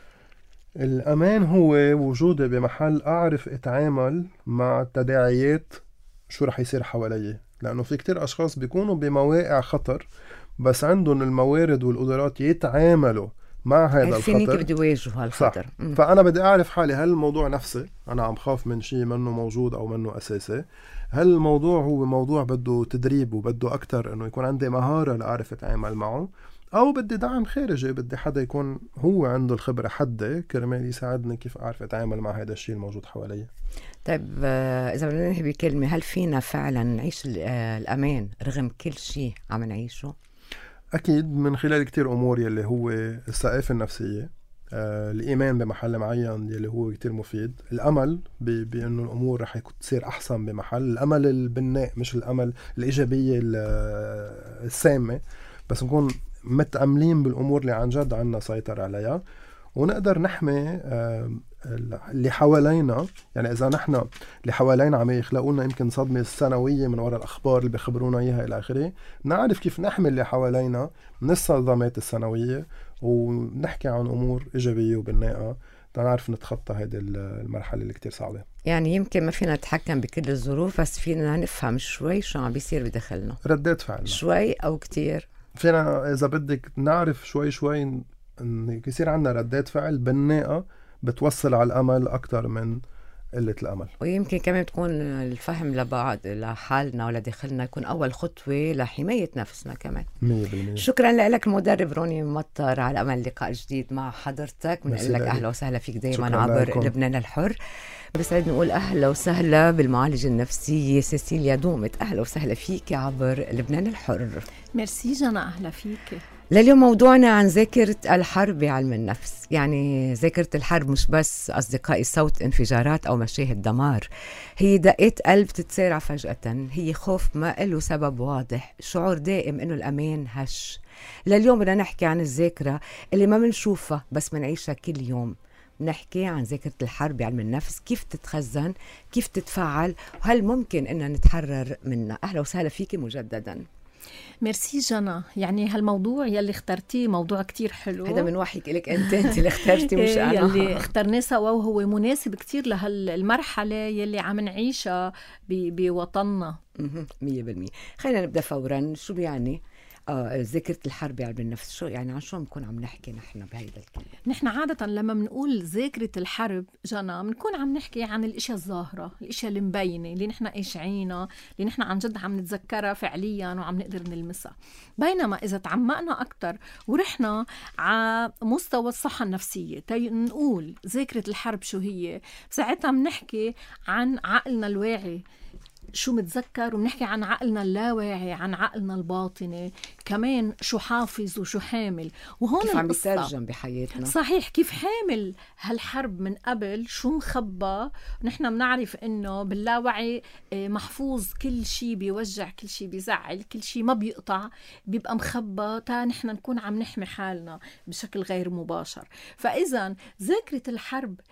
الامان هو وجودي بمحل اعرف اتعامل مع التداعيات، شو رح يصير حوالي، لانه في كتير اشخاص بيكونوا بمواقع خطر بس عندهم الموارد والقدرات يتعاملوا مع هذا الخطر، عارفين كيف بده يواجهوا هالخطر. فأنا بدي أعرف حالي، هل الموضوع نفسي أنا عم خاف من شيء منه موجود أو منه أساسي، هل الموضوع هو موضوع بده تدريب وبده أكتر إنه يكون عندي مهارة لأعرف أتعامل معه، أو بدي دعم خارجي، بدي حدا يكون هو عنده الخبرة حدي كرمال يساعدني كيف أعرف أتعامل مع هذا الشيء الموجود حوالي. طيب إذا بدنا ننهي بكلمة، هل فينا فعلا نعيش الأمان رغم كل شيء عم نعيشه؟ أكيد من خلال كتير أمور يلي هو الثقافة النفسية، آه، الإيمان بمحل معين يلي هو كتير مفيد، الأمل بأنه الأمور رح تصير أحسن بمحل، الأمل البناء مش الأمل الإيجابية السامة، بس نكون متأملين بالأمور اللي عن جد عنا سيطر عليها، ونقدر نحمي آه اللي حوالينا. يعني إذا نحن اللي حوالينا عم يخلقوا لنا يمكن صدمة سنوية من وراء الأخبار اللي بيخبرونا إياها إلى آخره، نعرف كيف نحمي اللي حوالينا من الصدمات السنوية، ونحكي عن أمور إيجابية وبناءة تنعرف نتخطى هذه المرحلة اللي كتير صعبة. يعني يمكن ما فينا نتحكم بكل الظروف، بس فينا نفهم شوي شو عم بيصير بداخلنا، ردات فعل شوي أو كتير. فينا إذا بدك نعرف شوي شوي إن يصير عندنا ردات فعل بناءة بتوصل على الأمل أكتر من قلة الأمل. ويمكن كمان تكون الفهم لبعض لحالنا ولداخلنا يكون أول خطوة لحماية نفسنا كمان. مية بالمية. شكرا لك المدرب روني مطر، على أمل لقاء جديد مع حضرتك. بنقول لك أهلا وسهلا فيك دايما عبر لكم. لبنان الحر. بسعد نقول أهلا وسهلا بالمعالجة النفسية سيسيليا دومت، أهلا وسهلا فيك عبر لبنان الحر. ميرسي جنى، أهلا فيك. لليوم موضوعنا عن ذاكرة الحرب بعلم النفس. يعني ذاكرة الحرب مش بس أصدقائي صوت انفجارات أو مشاهد دمار، هي دقات قلب تتسارع فجأة، هي خوف ما له سبب واضح، شعور دائم إنه الأمان هش. لليوم بدنا نحكي عن الذاكرة اللي ما بنشوفها بس بنعيشها كل يوم. نحكي عن ذاكرة الحرب بعلم النفس، كيف تتخزن، كيف تتفاعل، وهل ممكن إننا نتحرر منها. أهلا وسهلا فيك مجددا. ميرسي جنى. يعني هالموضوع يلي اخترتيه موضوع كتير حلو، هذا من وحيك لك انت انت اللي اخترتي مش انا. يلي اخترناه سوا، وهو مناسب كتير لهالمرحله يلي عم نعيشها بوطننا. مية بالمية. خلينا نبدا فورا. شو بيعني آه ذاكرة الحرب بعلم النفس؟ شو يعني؟ عن شو بنكون عم نحكي نحن بهيدا الكلام؟ نحن عادة لما بنقول ذاكرة الحرب جنى بنكون عم نحكي عن الاشياء الظاهرة، الاشياء اللي مبينة، اللي نحن قاشعينها، اللي نحن عن جد عم نتذكرها فعليا وعم نقدر نلمسها. بينما إذا تعمقنا أكتر ورحنا على مستوى الصحة النفسية نقول ذاكرة الحرب شو هي، ساعتها بنحكي عن عقلنا الواعي شو متذكر، وبنحكي عن عقلنا اللاواعي، عن عقلنا الباطني كمان شو حافظ وشو حامل. وهون كيف عم يترجم بحياتنا. صحيح، كيف حامل هالحرب من قبل، شو مخبى. نحن بنعرف انه باللاوعي محفوظ كل شيء بيوجع، كل شيء بيزعل، كل شيء ما بيقطع بيبقى مخبى تا نحن نكون عم نحمي حالنا بشكل غير مباشر. فإذا ذاكرة الحرب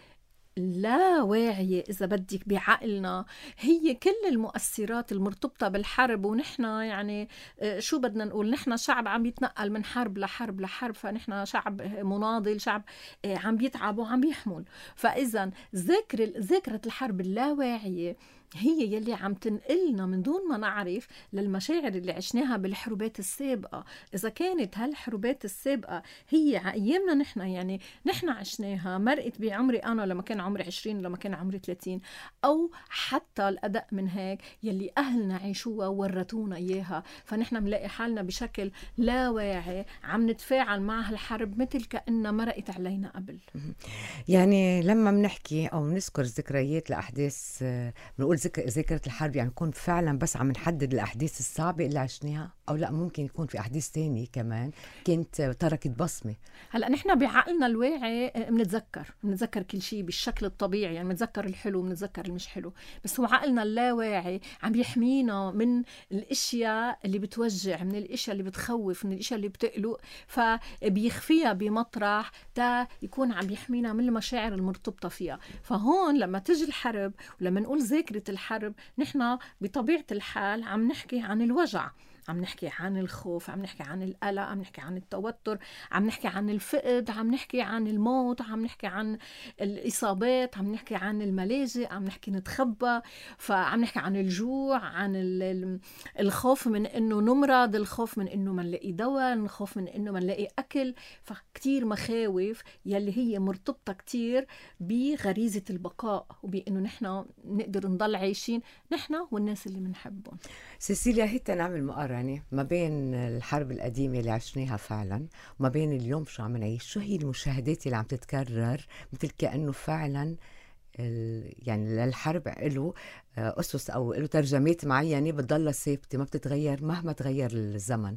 لا واعية إذا بدك بعقلنا هي كل المؤثرات المرتبطة بالحرب. ونحن يعني شو بدنا نقول، نحن شعب عم يتنقل من حرب لحرب لحرب، فنحن شعب مناضل، شعب عم بيتعب وعم بيحمل. فإذا ذاكرة ذاكرة الحرب اللاواعية هي يلي عم تنقلنا من دون ما نعرف للمشاعر اللي عشناها بالحروبات السابقة. إذا كانت هالحروبات السابقة هي أيامنا نحن، يعني نحن عشناها، مرقت بعمري أنا لما كان عمري عشرين، لما كان عمري ثلاثين، أو حتى الأداء من هيك يلي أهلنا عيشوها وورتونا إياها، فنحن بنلاقي حالنا بشكل لا واعي عم نتفاعل مع هالحرب مثل كأنها مرقت علينا قبل. يعني لما بنحكي أو نذكر ذكريات لأحداث، بنقول ذاكرة الحرب، يعني نكون فعلا بس عم نحدد الأحداث الصعبة اللي عشناها، أو لا ممكن يكون في أحداث تانية كمان كانت تركت بصمة. هلأ نحن بعقلنا الواعي بنتذكر بنتذكر كل شيء بالشكل الطبيعي، يعني بنتذكر الحلو بنتذكر المش حلو، بس هو عقلنا اللاواعي عم يحمينا من الاشياء اللي بتوجع، من الاشياء اللي بتخوف، من الاشياء اللي بتقلق، فبيخفيها بمطرح تا يكون عم يحمينا من المشاعر المرتبطة فيها. فهون لما تجي الحرب ولما نقول ذاكرة الحرب، نحن بطبيعة الحال عم نحكي عن الوجع، عم نحكي عن الخوف، عم نحكي عن القلق، عم نحكي عن التوتر، عم نحكي عن الفقد، عم نحكي عن الموت، عم نحكي عن الإصابات، عم نحكي عن الملاجئ، عم نحكي نتخبى، فعم نحكي عن الجوع، عن الخوف من إنه نمرض، الخوف من إنه ما نلاقي دواء، الخوف من إنه ما نلاقي أكل. فكتير مخاوف يلي هي مرتبطة كتير بغريزة البقاء وبإنه نحن نقدر نضل عايشين نحن والناس اللي منحبهم. سيسيليا، هيدا نعمل مقارنة ما بين الحرب القديمة اللي عشناها فعلا وما بين اليوم شو عم نعيش. شو هي المشاهدات اللي عم تتكرر مثل كأنه فعلا يعني للحرب له أسس أو له ترجمات معينة بتضلها ثابتة ما بتتغير مهما تغير الزمن؟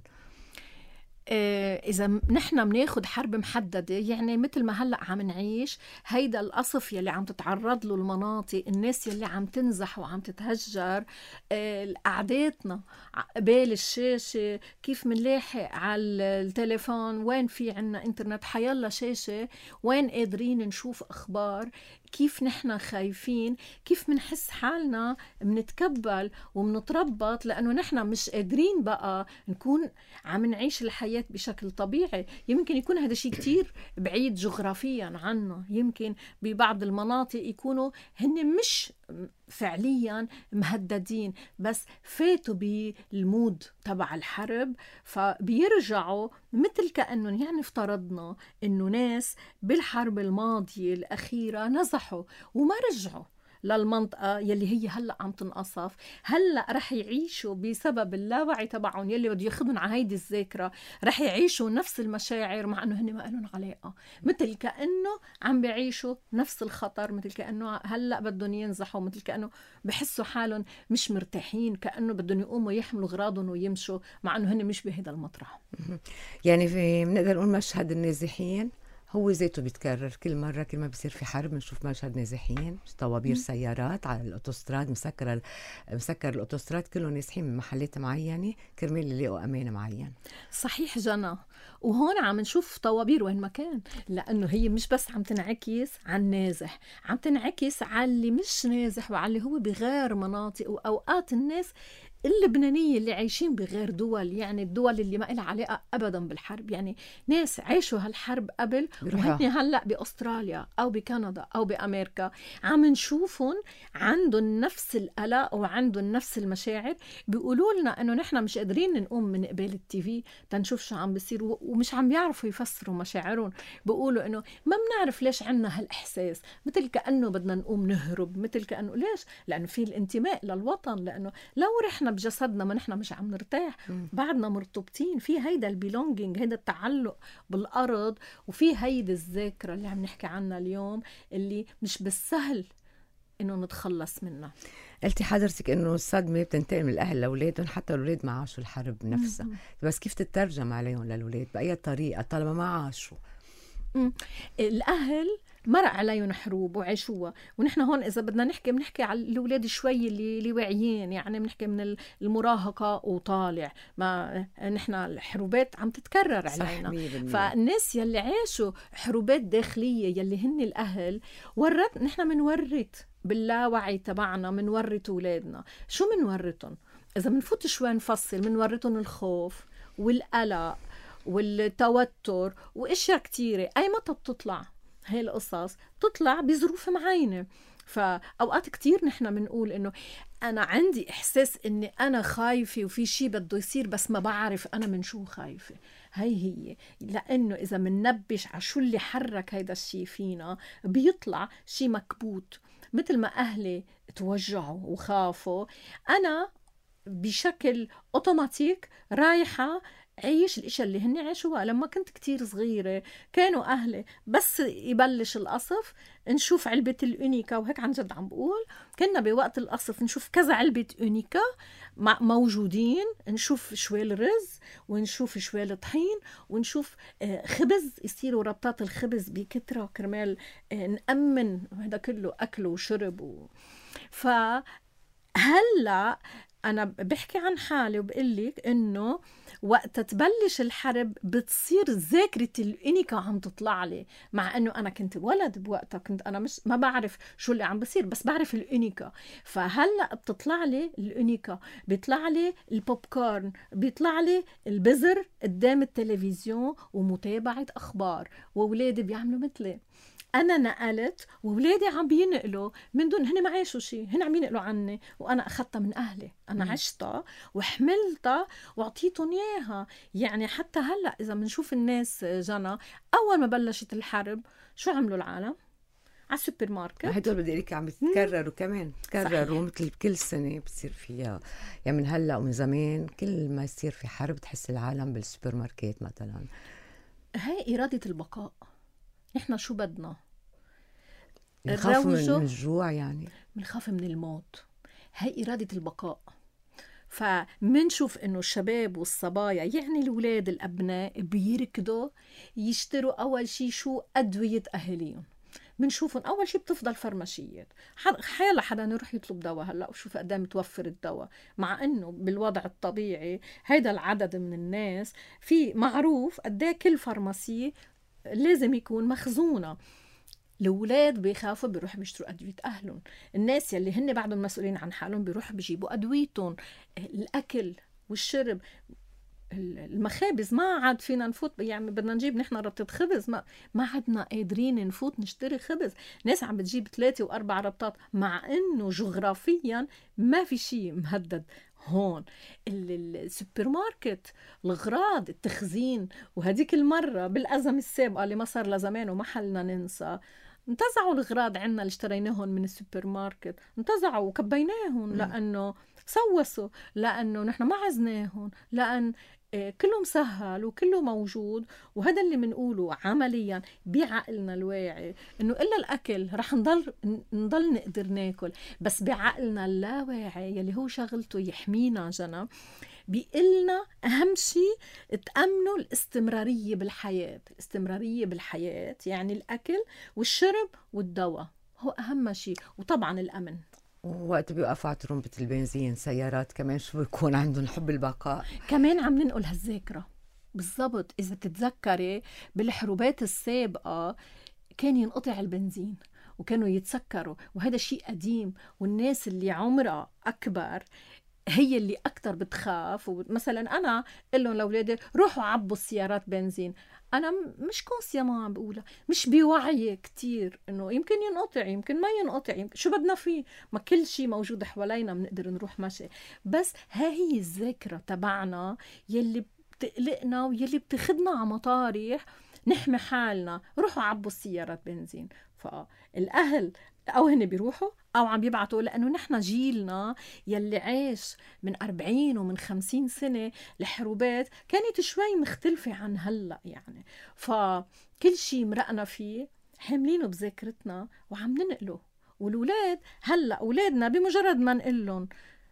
إذا نحن بناخد حرب محددة، يعني مثل ما هلأ عم نعيش هيدا القصف يلي عم تتعرض له المناطق، الناس يلي عم تنزح وعم تتهجر، أعدادنا قبال الشاشة، كيف منلاحق على التليفون، وين في عنا انترنت، حيالله شاشة، وين قادرين نشوف أخبار، كيف نحن خايفين، كيف منحس حالنا منتكبل ومنتربط، لأنه نحن مش قادرين بقى نكون عم نعيش الحياة بشكل طبيعي. يمكن يكون هذا شيء كتير بعيد جغرافيا عنا، يمكن ببعض المناطق يكونوا هن مش فعليا مهددين، بس فاتوا بالمود تبع الحرب، فبيرجعوا مثل كأنه يعني افترضنا انه ناس بالحرب الماضية الأخيرة نزحوا وما رجعوا، للمنطقة يلي هي هلأ عم تنقصف، هلأ رح يعيشوا بسبب اللاوعي تبعهم يلي بده ياخذهم على هيدي الذاكرة، رح يعيشوا نفس المشاعر مع أنه هن ما لهم علاقة، مثل كأنه عم بيعيشوا نفس الخطر، مثل كأنه هلأ بدهم ينزحوا، مثل كأنه بحسوا حالهم مش مرتاحين، كأنه بدهم يقوموا يحملوا غراضهم ويمشوا مع أنه هن مش بهذا المطرح. يعني في بنقدر نقول مشهد النازحين هو ذاته بيتكرر كل مرة، كل ما بيصير في حرب بنشوف مشهد نازحين، طوابير سيارات على الأوتوستراد، مسكر مسكر الأوتوستراد كله نازحين من محلات معينة كرمال يلاقوا أمان معين. صحيح جنى، وهون عم نشوف طوابير وين ما كان، لأنه هي مش بس عم تنعكس عن نازح، عم تنعكس على اللي مش نازح وعلى اللي هو بغير مناطق، وأوقات الناس اللبنانية اللي عايشين بغير دول، يعني الدول اللي ما إلها علاقة أبدا بالحرب، يعني ناس عايشوا هالحرب قبل وهن هلأ بأستراليا أو بكندا أو بأمريكا، عم نشوفهم عندهم نفس القلق وعندهم نفس المشاعر، بيقولوا لنا إنه نحن مش قادرين نقوم من قبال التيفي تنشوف شو عم بيصير، ومش عم يعرفوا يفسروا مشاعرهم، بيقولوا إنه ما بنعرف ليش عنا هالإحساس، مثل كأنه بدنا نقوم نهرب، مثل كأنه ليش؟ لأنه في الانتماء للوطن، لأنه لو رحنا بجسدنا ما نحن مش عم نرتاح، بعدنا مرتبطين في هيدا البيلونجينج، هيدا التعلق بالأرض، وفي هيدا الذاكرة اللي عم نحكي عنها اليوم اللي مش بالسهل إنه نتخلص منها. قلتي حضرتك إنه الصدمة بتنتقل من الأهل لأولادهم، حتى الأولاد ما عاشوا الحرب نفسها، بس كيف تترجم عليهم للأولاد بأي طريقة طالما ما عاشوا؟ مم. الأهل مرق عليهم حروب وعيشوها، ونحن هون إذا بدنا نحكي بنحكي على الأولاد شوي اللي اللي واعيين، يعني بنحكي من المراهقة وطالع، ما نحن الحروبات عم تتكرر علينا، فالناس يلي عاشوا حروبات داخلية يلي هن الأهل ورت، نحن منورت باللاوعي تبعنا، منورت أولادنا. شو منورتهم؟ إذا منفوت شوي نفصل، منورتهم الخوف والقلق والتوتر وإشياء كتيرة. أي متى بتطلع هاي القصص؟ تطلع بظروف معينة. فأوقات كتير نحن منقول إنه أنا عندي إحساس إني أنا خايفة وفي شي بده يصير بس ما بعرف أنا من شو خايفة. هاي هي، لأنه إذا مننبش على شو اللي حرك هيدا الشي فينا بيطلع شي مكبوت. مثل ما أهلي توجعوا وخافوا، أنا بشكل أوتوماتيك رايحة عيش الاشياء اللي هن عاشوها. لما كنت كتير صغيرة كانوا أهلي بس يبلش القصف نشوف علبة الأونيكا، وهيك عن جد عم بقول كنا بوقت القصف نشوف كذا علبة أونيكا موجودين، نشوف شوال رز ونشوف شوال طحين ونشوف خبز، يصيروا ربطات الخبز بكترة كرمال نأمن هذا كله أكل وشرب و... فهلأ أنا بحكي عن حالي وبقلك إنه وقت تبلش الحرب بتصير ذاكرة الأونيكا عم تطلع لي، مع إنه أنا كنت ولد بوقتها، كنت أنا مش ما بعرف شو اللي عم بصير، بس بعرف الأونيكا. فهلأ بتطلع لي الأونيكا، بيطلع لي البوب كورن، بيطلع لي البزر قدام التلفزيون ومتابعة أخبار، وولادي بيعملوا مثلي. أنا نقلت وولادي عم بينقلوا من دون، هن ما عايشوا شيء، هن عم ينقلوا عني، وأنا أخذتها من أهلي، أنا عشتها وحملتها وعطيتهم إياها. يعني حتى هلأ إذا منشوف الناس جنى، أول ما بلشت الحرب شو عملوا العالم؟ على السوبر ماركت. هدول بدي لك عم يتكرروا كمان، تكرروا مثل كل سنة بتصير فيها، يعني من هلأ ومن زمان كل ما يصير في حرب تحس العالم بالسوبر ماركت مثلا. هاي إرادة البقاء. نحن شو بدنا؟ نخاف من الجوع، يعني منخاف من الموت. هاي إرادة البقاء. فمنشوف إنه الشباب والصبايا، يعني الولاد الأبناء، بيركضوا يشتروا أول شي شو؟ أدوية أهليهم. بنشوفهم أول شي بتفضل فرماشيات، حيلا حدا يروح يطلب دواء هلأ وشوف قدام توفر الدواء، مع أنه بالوضع الطبيعي هيدا العدد من الناس في معروف قدام كل فارماسي لازم يكون مخزونة. الأولاد بيخافوا بيروحوا بيشتروا أدوية أهلهم، الناس يلي هن بعدهم مسؤولين عن حالهم بيروحوا بيجيبوا أدويتهم. الأكل والشرب، المخابز ما عاد فينا نفوت، يعني بدنا نجيب نحن ربطة خبز، ما ما عدنا قادرين نفوت نشتري خبز. ناس عم بتجيب ثلاثة وأربع ربطات، مع إنه جغرافيا ما في شيء مهدد هون. السوبر ماركت، الغراض، التخزين. وهديك المرة بالأزمة السابقة اللي ما صار لزمان وما حلنا ننسى، انتزعوا الغراض عنا اللي اشتريناهم من السوبر ماركت، انتزعوا وكبيناهم لأنه سوسوا، لأنه نحن ما عزناهم، لأن كله مسهل وكله موجود. وهذا اللي منقوله عمليا بعقلنا الواعي، انه الا الاكل رح نضل نضل نقدر ناكل، بس بعقلنا اللاواعي يلي هو شغلته يحمينا جنى بيقلنا اهم شيء تأمنوا الاستمرارية بالحياة. الاستمرارية بالحياة يعني الاكل والشرب والدواء هو اهم شيء، وطبعا الامن. ووقت بيوقفوا على ترمبة البنزين سيارات كمان شو بيكون عندهم حب البقاء. كمان عم ننقل هالذاكرة بالضبط. إذا تتذكري بالحروبات السابقة كان ينقطع البنزين وكانوا يتسكروا، وهذا شيء قديم، والناس اللي عمرها أكبر هي اللي أكتر بتخاف. ومثلا أنا قل لهم لأولادي روحوا عبوا السيارات بنزين، أنا مش كونسيا ما عم بقولها، مش بوعي كتير إنه يمكن ينقطع يمكن ما ينقطع، يمكن شو بدنا فيه، ما كل شيء موجود حوالينا بنقدر نروح ماشي. بس ها هي الذاكرة تبعنا يلي بتقلقنا ويلي بتخدنا على مطارح نحمي حالنا. روحوا عبوا السيارات بنزين. فالأهل أو هن بيروحوا أو عم بيبعتوا، لأنه نحن جيلنا يلي عاش من أربعين ومن خمسين سنة الحروبات كانت شوي مختلفة عن هلأ يعني. فكل شيء مرقنا فيه حاملينه بذاكرتنا وعم ننقله. والولاد هلأ أولادنا بمجرد ما نقلهم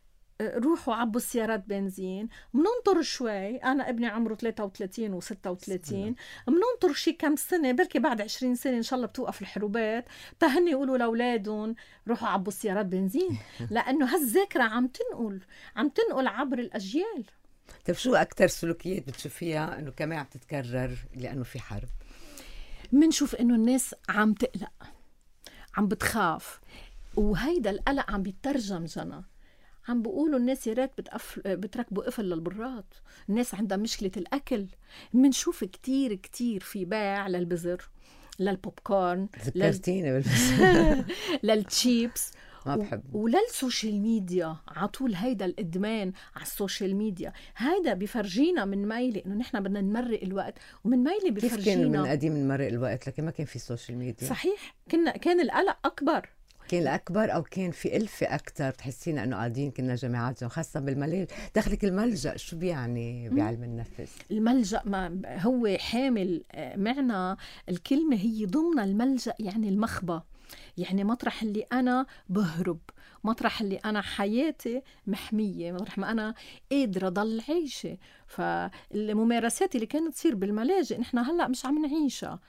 روحوا عبوا السيارات بنزين مننطر شوي. أنا ابني عمره ثلاثة وثلاثين وستة وثلاثين، مننطر شي كم سنة، بركي بعد عشرين سنة إن شاء الله بتوقف الحروبات تهني يقولوا لأولادهم روحوا عبوا السيارات بنزين. لأنه هالذاكرة عم تنقل عم تنقل عبر الأجيال. طيب شو أكتر سلوكيات بتشوفيها إنه كمان عم تتكرر لأنه في حرب؟ منشوف إنه الناس عم تقلق، عم بتخاف، وهيدا القلق عم بيترجم جنى. عم بيقولوا الناس يا ريت بتركبوا قفل للبراد، الناس عندها مشكلة الأكل. منشوف كتير كتير في باع للبزر، للبوب كورن، ذكرتيني بالبزر للتشيبس، ما بحب، وللسوشيال ميديا عطول. هيدا الإدمان على السوشيال ميديا هيدا بيفرجينا من ميلة إنه نحن بدنا نمرق الوقت، ومن ميلة بيفرجينا كيف كان من قديم نمرق الوقت لكن ما كان في سوشيال ميديا. صحيح، كنا كان القلق أكبر، كان الأكبر أو كان في ألفة أكتر. تحسينا أنه قاعدين كنا جماعات خاصة بالملجأ. دخلك الملجأ شو بيعني بعلم النفس؟ الملجأ ما هو حامل معنا الكلمة هي ضمن الملجأ، يعني المخبأ، يعني مطرح اللي أنا بهرب، مطرح اللي أنا حياتي محمية، مطرح ما أنا قادرة ضل عايشة. فالممارسات اللي كانت تصير بالملاجئ نحن هلأ مش عم نعيشها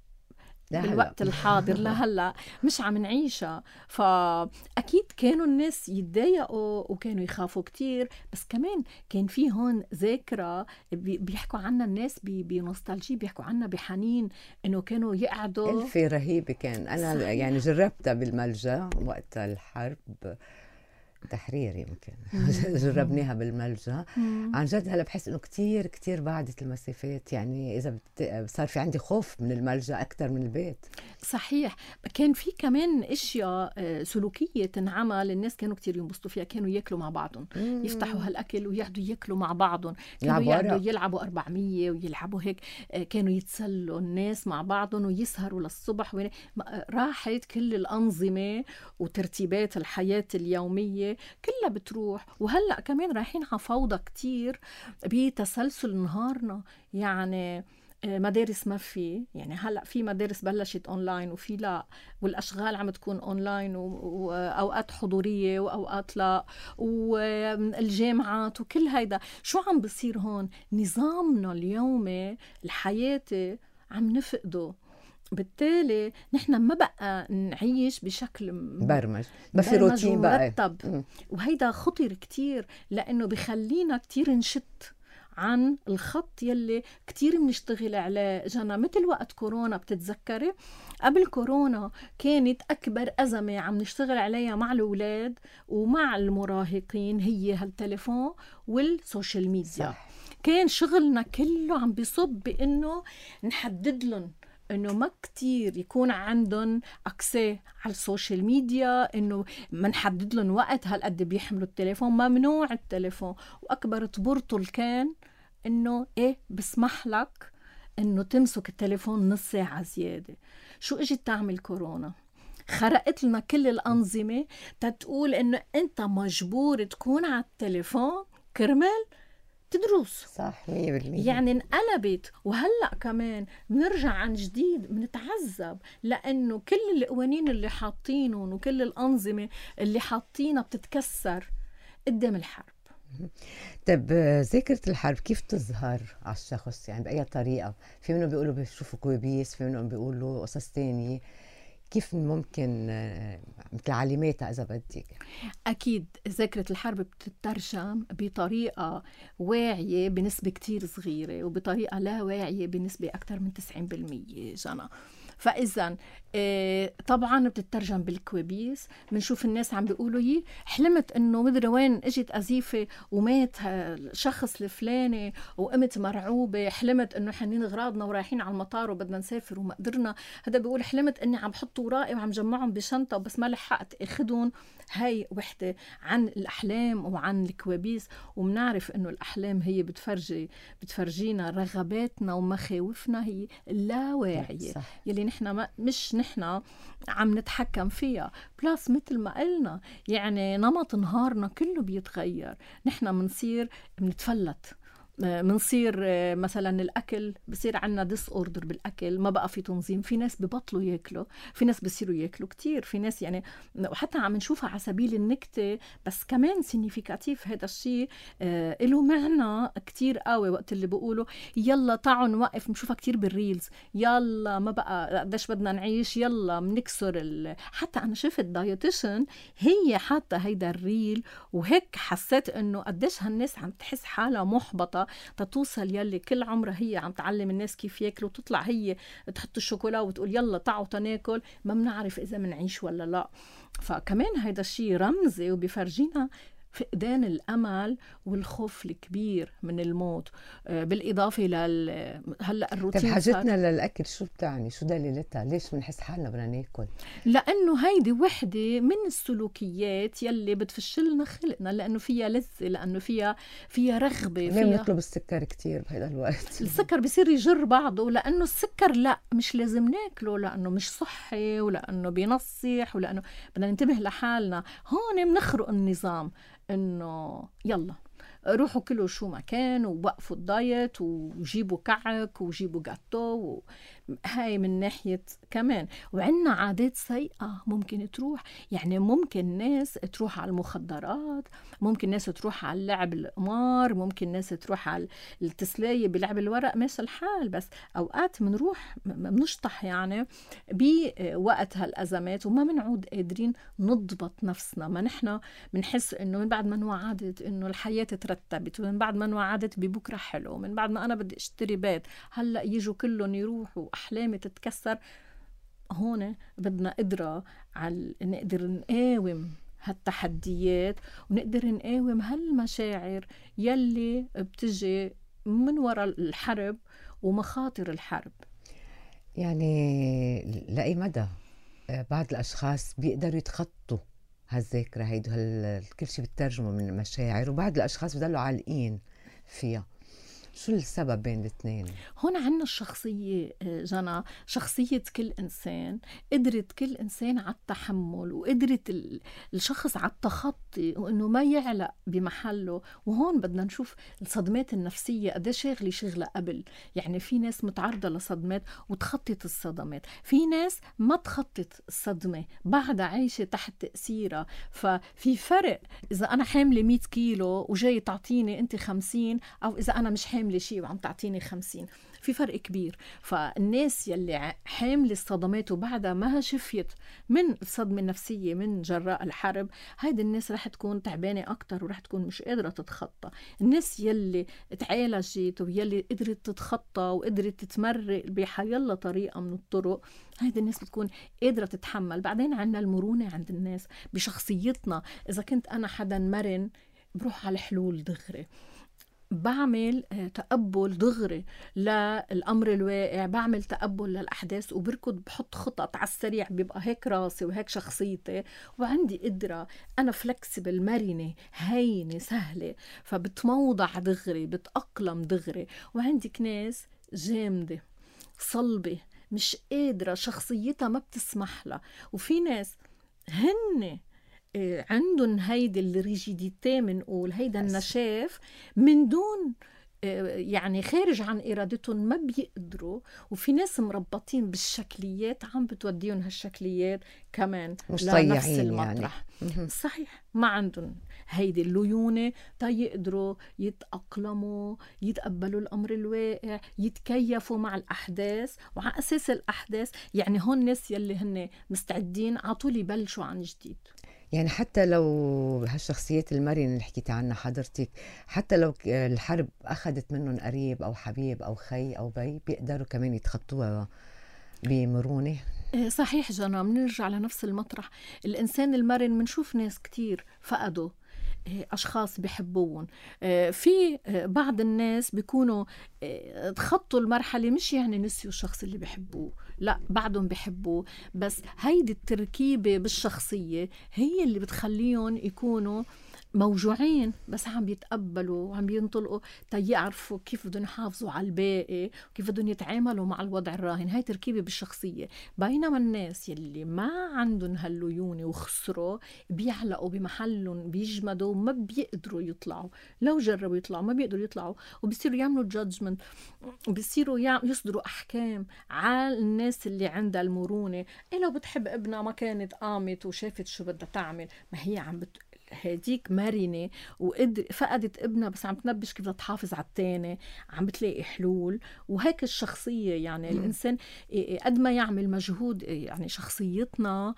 بالوقت الحاضر، لهلا مش عم نعيشها. فأكيد كانوا الناس يتضايقوا وكانوا يخافوا كتير، بس كمان كان في هون ذاكرة بيحكوا عنها الناس بنوستالجي، بيحكوا عنها بحنين، إنه كانوا يقعدوا. ألفة رهيبة كان. أنا صحيح. يعني جربتها بالملجأ وقت الحرب تحرير، يمكن جربناها بالملجأ عن جد. هلا بحس انه كتير كتير بعدت المسافات، يعني اذا بت... صار في عندي خوف من الملجأ اكثر من البيت. صحيح. كان في كمان اشياء سلوكيه تنعمل، الناس كانوا كتير ينبسطوا فيها، كانوا ياكلوا مع بعضهم، مم. يفتحوا هالاكل ويقعدوا ياكلوا مع بعضهم، كانوا يقعدوا يلعبوا أربعمية ويلعبوا هيك، كانوا يتسلوا الناس مع بعضهم ويسهروا للصبح. و... راحت كل الانظمه وترتيبات الحياه اليوميه كلها بتروح. وهلأ كمان رايحين على فوضى كتير بتسلسل نهارنا، يعني مدارس ما في، يعني هلأ في مدارس بلشت أونلاين وفي لا، والأشغال عم تكون أونلاين وأوقات حضورية وأوقات لا، والجامعات وكل هيدا. شو عم بصير هون؟ نظامنا اليومي الحياتي عم نفقده، بالتالي نحن ما بقى نعيش بشكل برمج، ما في روتين بقى. وهيدا خطر كتير، لأنه بخلينا كتير نشت عن الخط يلي كتير بنشتغل عليه جانا. مثل وقت كورونا، بتتذكري قبل كورونا كانت أكبر أزمة عم نشتغل عليها مع الأولاد ومع المراهقين هي هالتليفون والسوشيال ميديا. صح. كان شغلنا كله عم بيصب بأنه نحدد لهم إنه ما كتير يكون عندهم أكسي على السوشيال ميديا، إنه ما نحدد لهم وقت هالقد بيحملوا التليفون، ممنوع التليفون. وأكبر تبرطل كان إنه إيه بسمح لك إنه تمسك التليفون نص ساعة زيادة. شو إجت تعمل كورونا؟ خرقت لنا كل الأنظمة تتقول إنه أنت مجبور تكون على التليفون كرمال تدرس. صح مية بالمية. يعني انقلبت. وهلأ كمان بنرجع عن جديد بنتعذب لأنه كل القوانين اللي حاطينهم وكل الأنظمة اللي حاطينها بتتكسر قدام الحرب. طب ذاكرة الحرب كيف تظهر على الشخص؟ يعني بأي طريقة؟ في منهم بيقولوا بيشوفوا كوابيس، في منهم بيقولوا قصص تانية. كيف ممكن مثل علاماتها إذا بدك؟ أكيد ذاكرة الحرب بتترجم بطريقة واعية بنسبة كتير صغيرة وبطريقة لا واعية بنسبة أكتر من تسعين بالمية جنى. فإذا طبعا بتترجم بالكوابيس. بنشوف الناس عم بيقولوا يي حلمت انه مدري وين اجت أزيفة ومات الشخص الفلاني وقمت مرعوبة، حلمت انه حنين اغراضنا ورايحين على المطار وبدنا نسافر وما قدرنا. هذا بيقول حلمت اني عم بحط ورائي وعم جمعهم بشنطة وبس ما لحقت اخدهم. هاي وحدة عن الأحلام وعن الكوابيس. ومنعرف انه الأحلام هي بتفرجي بتفرجينا رغباتنا ومخاوفنا هي اللاواعية يلي نحن ما مش نحن عم نتحكم فيها. بلاس مثل ما قلنا يعني نمط نهارنا كله بيتغير. نحن منصير منتفلت، منصير مثلا الأكل بصير عنا ديس اوردر بالأكل، ما بقى في تنظيم. في ناس ببطلوا ياكلوا، في ناس بصيروا ياكلوا كتير، في ناس يعني وحتى عم نشوفها على سبيل النكتة بس كمان سينيفيكاتيف. هذا الشيء آه له معنى كتير قوي وقت اللي بيقولوا يلا تعالوا نوقف. نشوفها كتير بالريلز، يلا ما بقى قديش بدنا نعيش، يلا منكسر ال... حتى أنا شفت دايتيشن هي حتى هيدا الريل وهيك حسيت إنه قديش هالناس عم تحس حالها محبطة تتوصل يلي كل عمرها هي عم تعلم الناس كيف ياكلوا وتطلع هي تحط الشوكولا وتقول يلا تعوا تناكل، ما بنعرف إذا منعيش ولا لا. فكمان هيدا الشيء رمزي وبيفرجينا فقدان الأمل والخوف الكبير من الموت. بالإضافة لل هلأ الروتين. طيب حاجتنا للأكل شو بتعني؟ شو دليلتها؟ ليش بنحس حالنا بدنا ناكل؟ لأنه هيدي وحدة من السلوكيات يلي بتفشلنا خلقنا، لأنه فيها لذة، لأنه فيها فيها رغبة. ليه بنطلب السكر كتير بهذا الوقت؟ السكر بيصير يجر بعضه، لأنه السكر لا مش لازم ناكله، لأنه مش صحي ولأنه بينصح ولأنه بدنا ننتبه لحالنا. هون بنخرق النظام إنه يلا روحوا كلوا شو ما كان ووقفوا الدايت وجيبوا كعك وجيبوا جاتو. هاي من ناحية كمان. وعنا عادات سيئة ممكن تروح، يعني ممكن ناس تروح على المخدرات، ممكن ناس تروح على اللعب القمار، ممكن ناس تروح على التسلية بلعب الورق. ماشي الحال، بس أوقات منروح منشطح يعني بوقت هالأزمات وما منعود قادرين نضبط نفسنا. ما نحن منحس إنه من بعد ما نوعدت إنه الحياة ترتبت، ومن بعد ما نوعدت ببكرة حلو، من بعد ما أنا بدي اشتري بيت هلأ يجوا كلهم يروحوا أحلامي تتكسر. هون بدنا قدرة على نقدر نقاوم هالتحديات ونقدر نقاوم هالمشاعر يلي بتجي من وراء الحرب ومخاطر الحرب. يعني لأي مدى بعض الأشخاص بيقدروا يتخطوا هالذاكرة هيدو هال... كل شيء بترجمه من المشاعر، وبعض الأشخاص بيضلوا عالقين فيها؟ شو السبب بين الاثنين؟ هون عنا الشخصية جنى، شخصية كل إنسان. قدرت كل إنسان على التحمل، وقدرت الشخص على التخطي وإنه ما يعلق بمحله. وهون بدنا نشوف الصدمات النفسية قد شغلي شغلة قبل. يعني في ناس متعرضة لصدمات وتخطت الصدمات، في ناس ما تخطت الصدمة بعدها عايشة تحت تأثيرها. ففي فرق إذا أنا حاملة مية كيلو وجاي تعطيني أنت خمسين، أو إذا أنا مش حاملة شيء وعم تعطيني خمسين. في فرق كبير. فالناس يلي حامل الصدمات وبعدها ما شفيت من الصدمة النفسية من جراء الحرب، هيدي الناس رح تكون تعبانة أكتر ورح تكون مش قادرة تتخطى. الناس يلي تعالجت ويلي قدرت تتخطى وقدرت تتمرق بحيالله طريقة من الطرق، هيدي الناس بتكون قادرة تتحمل. بعدين عنا المرونة عند الناس بشخصيتنا. إذا كنت أنا حدا مرن بروح على الحلول دغري، بعمل تقبل دغري للأمر الواقع، بعمل تقبل للأحداث وبركض بحط خطط على السريع. بيبقى هيك راسي وهيك شخصيتي، وعندي قدرة أنا فلكسبل، مرنة، هينة، سهلة، فبتموضع دغري، بتأقلم دغري. وعندك ناس جامدة صلبة مش قادرة، شخصيتها ما بتسمح لها. وفي ناس هن عندهم هيدا الريجيديتي، منقول هيدا النشاف من دون يعني خارج عن إرادتهم ما بيقدروا. وفي ناس مربطين بالشكليات عم بتوديهم هالشكليات كمان لنفس المطرح يعني. صحيح، ما عندهم هيدي الليونة تا يقدروا يتأقلموا، يتقبلوا الأمر الواقع، يتكيفوا مع الأحداث. وعلى أساس الأحداث يعني هون الناس يلي هن مستعدين عطولي يبلشوا عن جديد. يعني حتى لو هالشخصيات المرنة اللي حكيت عنها حضرتك، حتى لو الحرب أخذت منهم قريب أو حبيب أو خي أو بي، بيقدروا كمان يتخطوها بمرونة. صحيح جنى، بنرجع لنفس المطرح. الإنسان المرن منشوف ناس كتير فقدوا أشخاص بيحبوهم. في بعض الناس بيكونوا تخطوا المرحلة، مش يعني نسيوا الشخص اللي بيحبوه، لا بعدهم بيحبوه، بس هيدي التركيبة بالشخصية هي اللي بتخليهم يكونوا موجوعين، بس عم بيتقبلوا وعم بينطلقوا تيعرفوا كيف بدهم يحافظوا على الباقي وكيف بدهم يتعاملوا مع الوضع الراهن. هاي تركيبة بالشخصية. بينما الناس يلي ما عندهم هالليونة وخسروا بيعلقوا بمحلهم، بيجمدوا، ما بيقدروا يطلعوا. لو جربوا يطلعوا ما بيقدروا يطلعوا، وبيصيروا يعملوا جادجمنت، وبيصيروا يصدروا أحكام على الناس اللي عندها المرونة. إيه لو بتحب ابنها ما كانت قامت وشافت شو بدها تعمل؟ ما هي عم بت... هديك مرنة وقدر فقدت ابنها بس عم تنبش كيف تحافظ على التاني، عم بتلاقي حلول. وهيك الشخصية يعني م. الإنسان قد ما يعمل مجهود، يعني شخصيتنا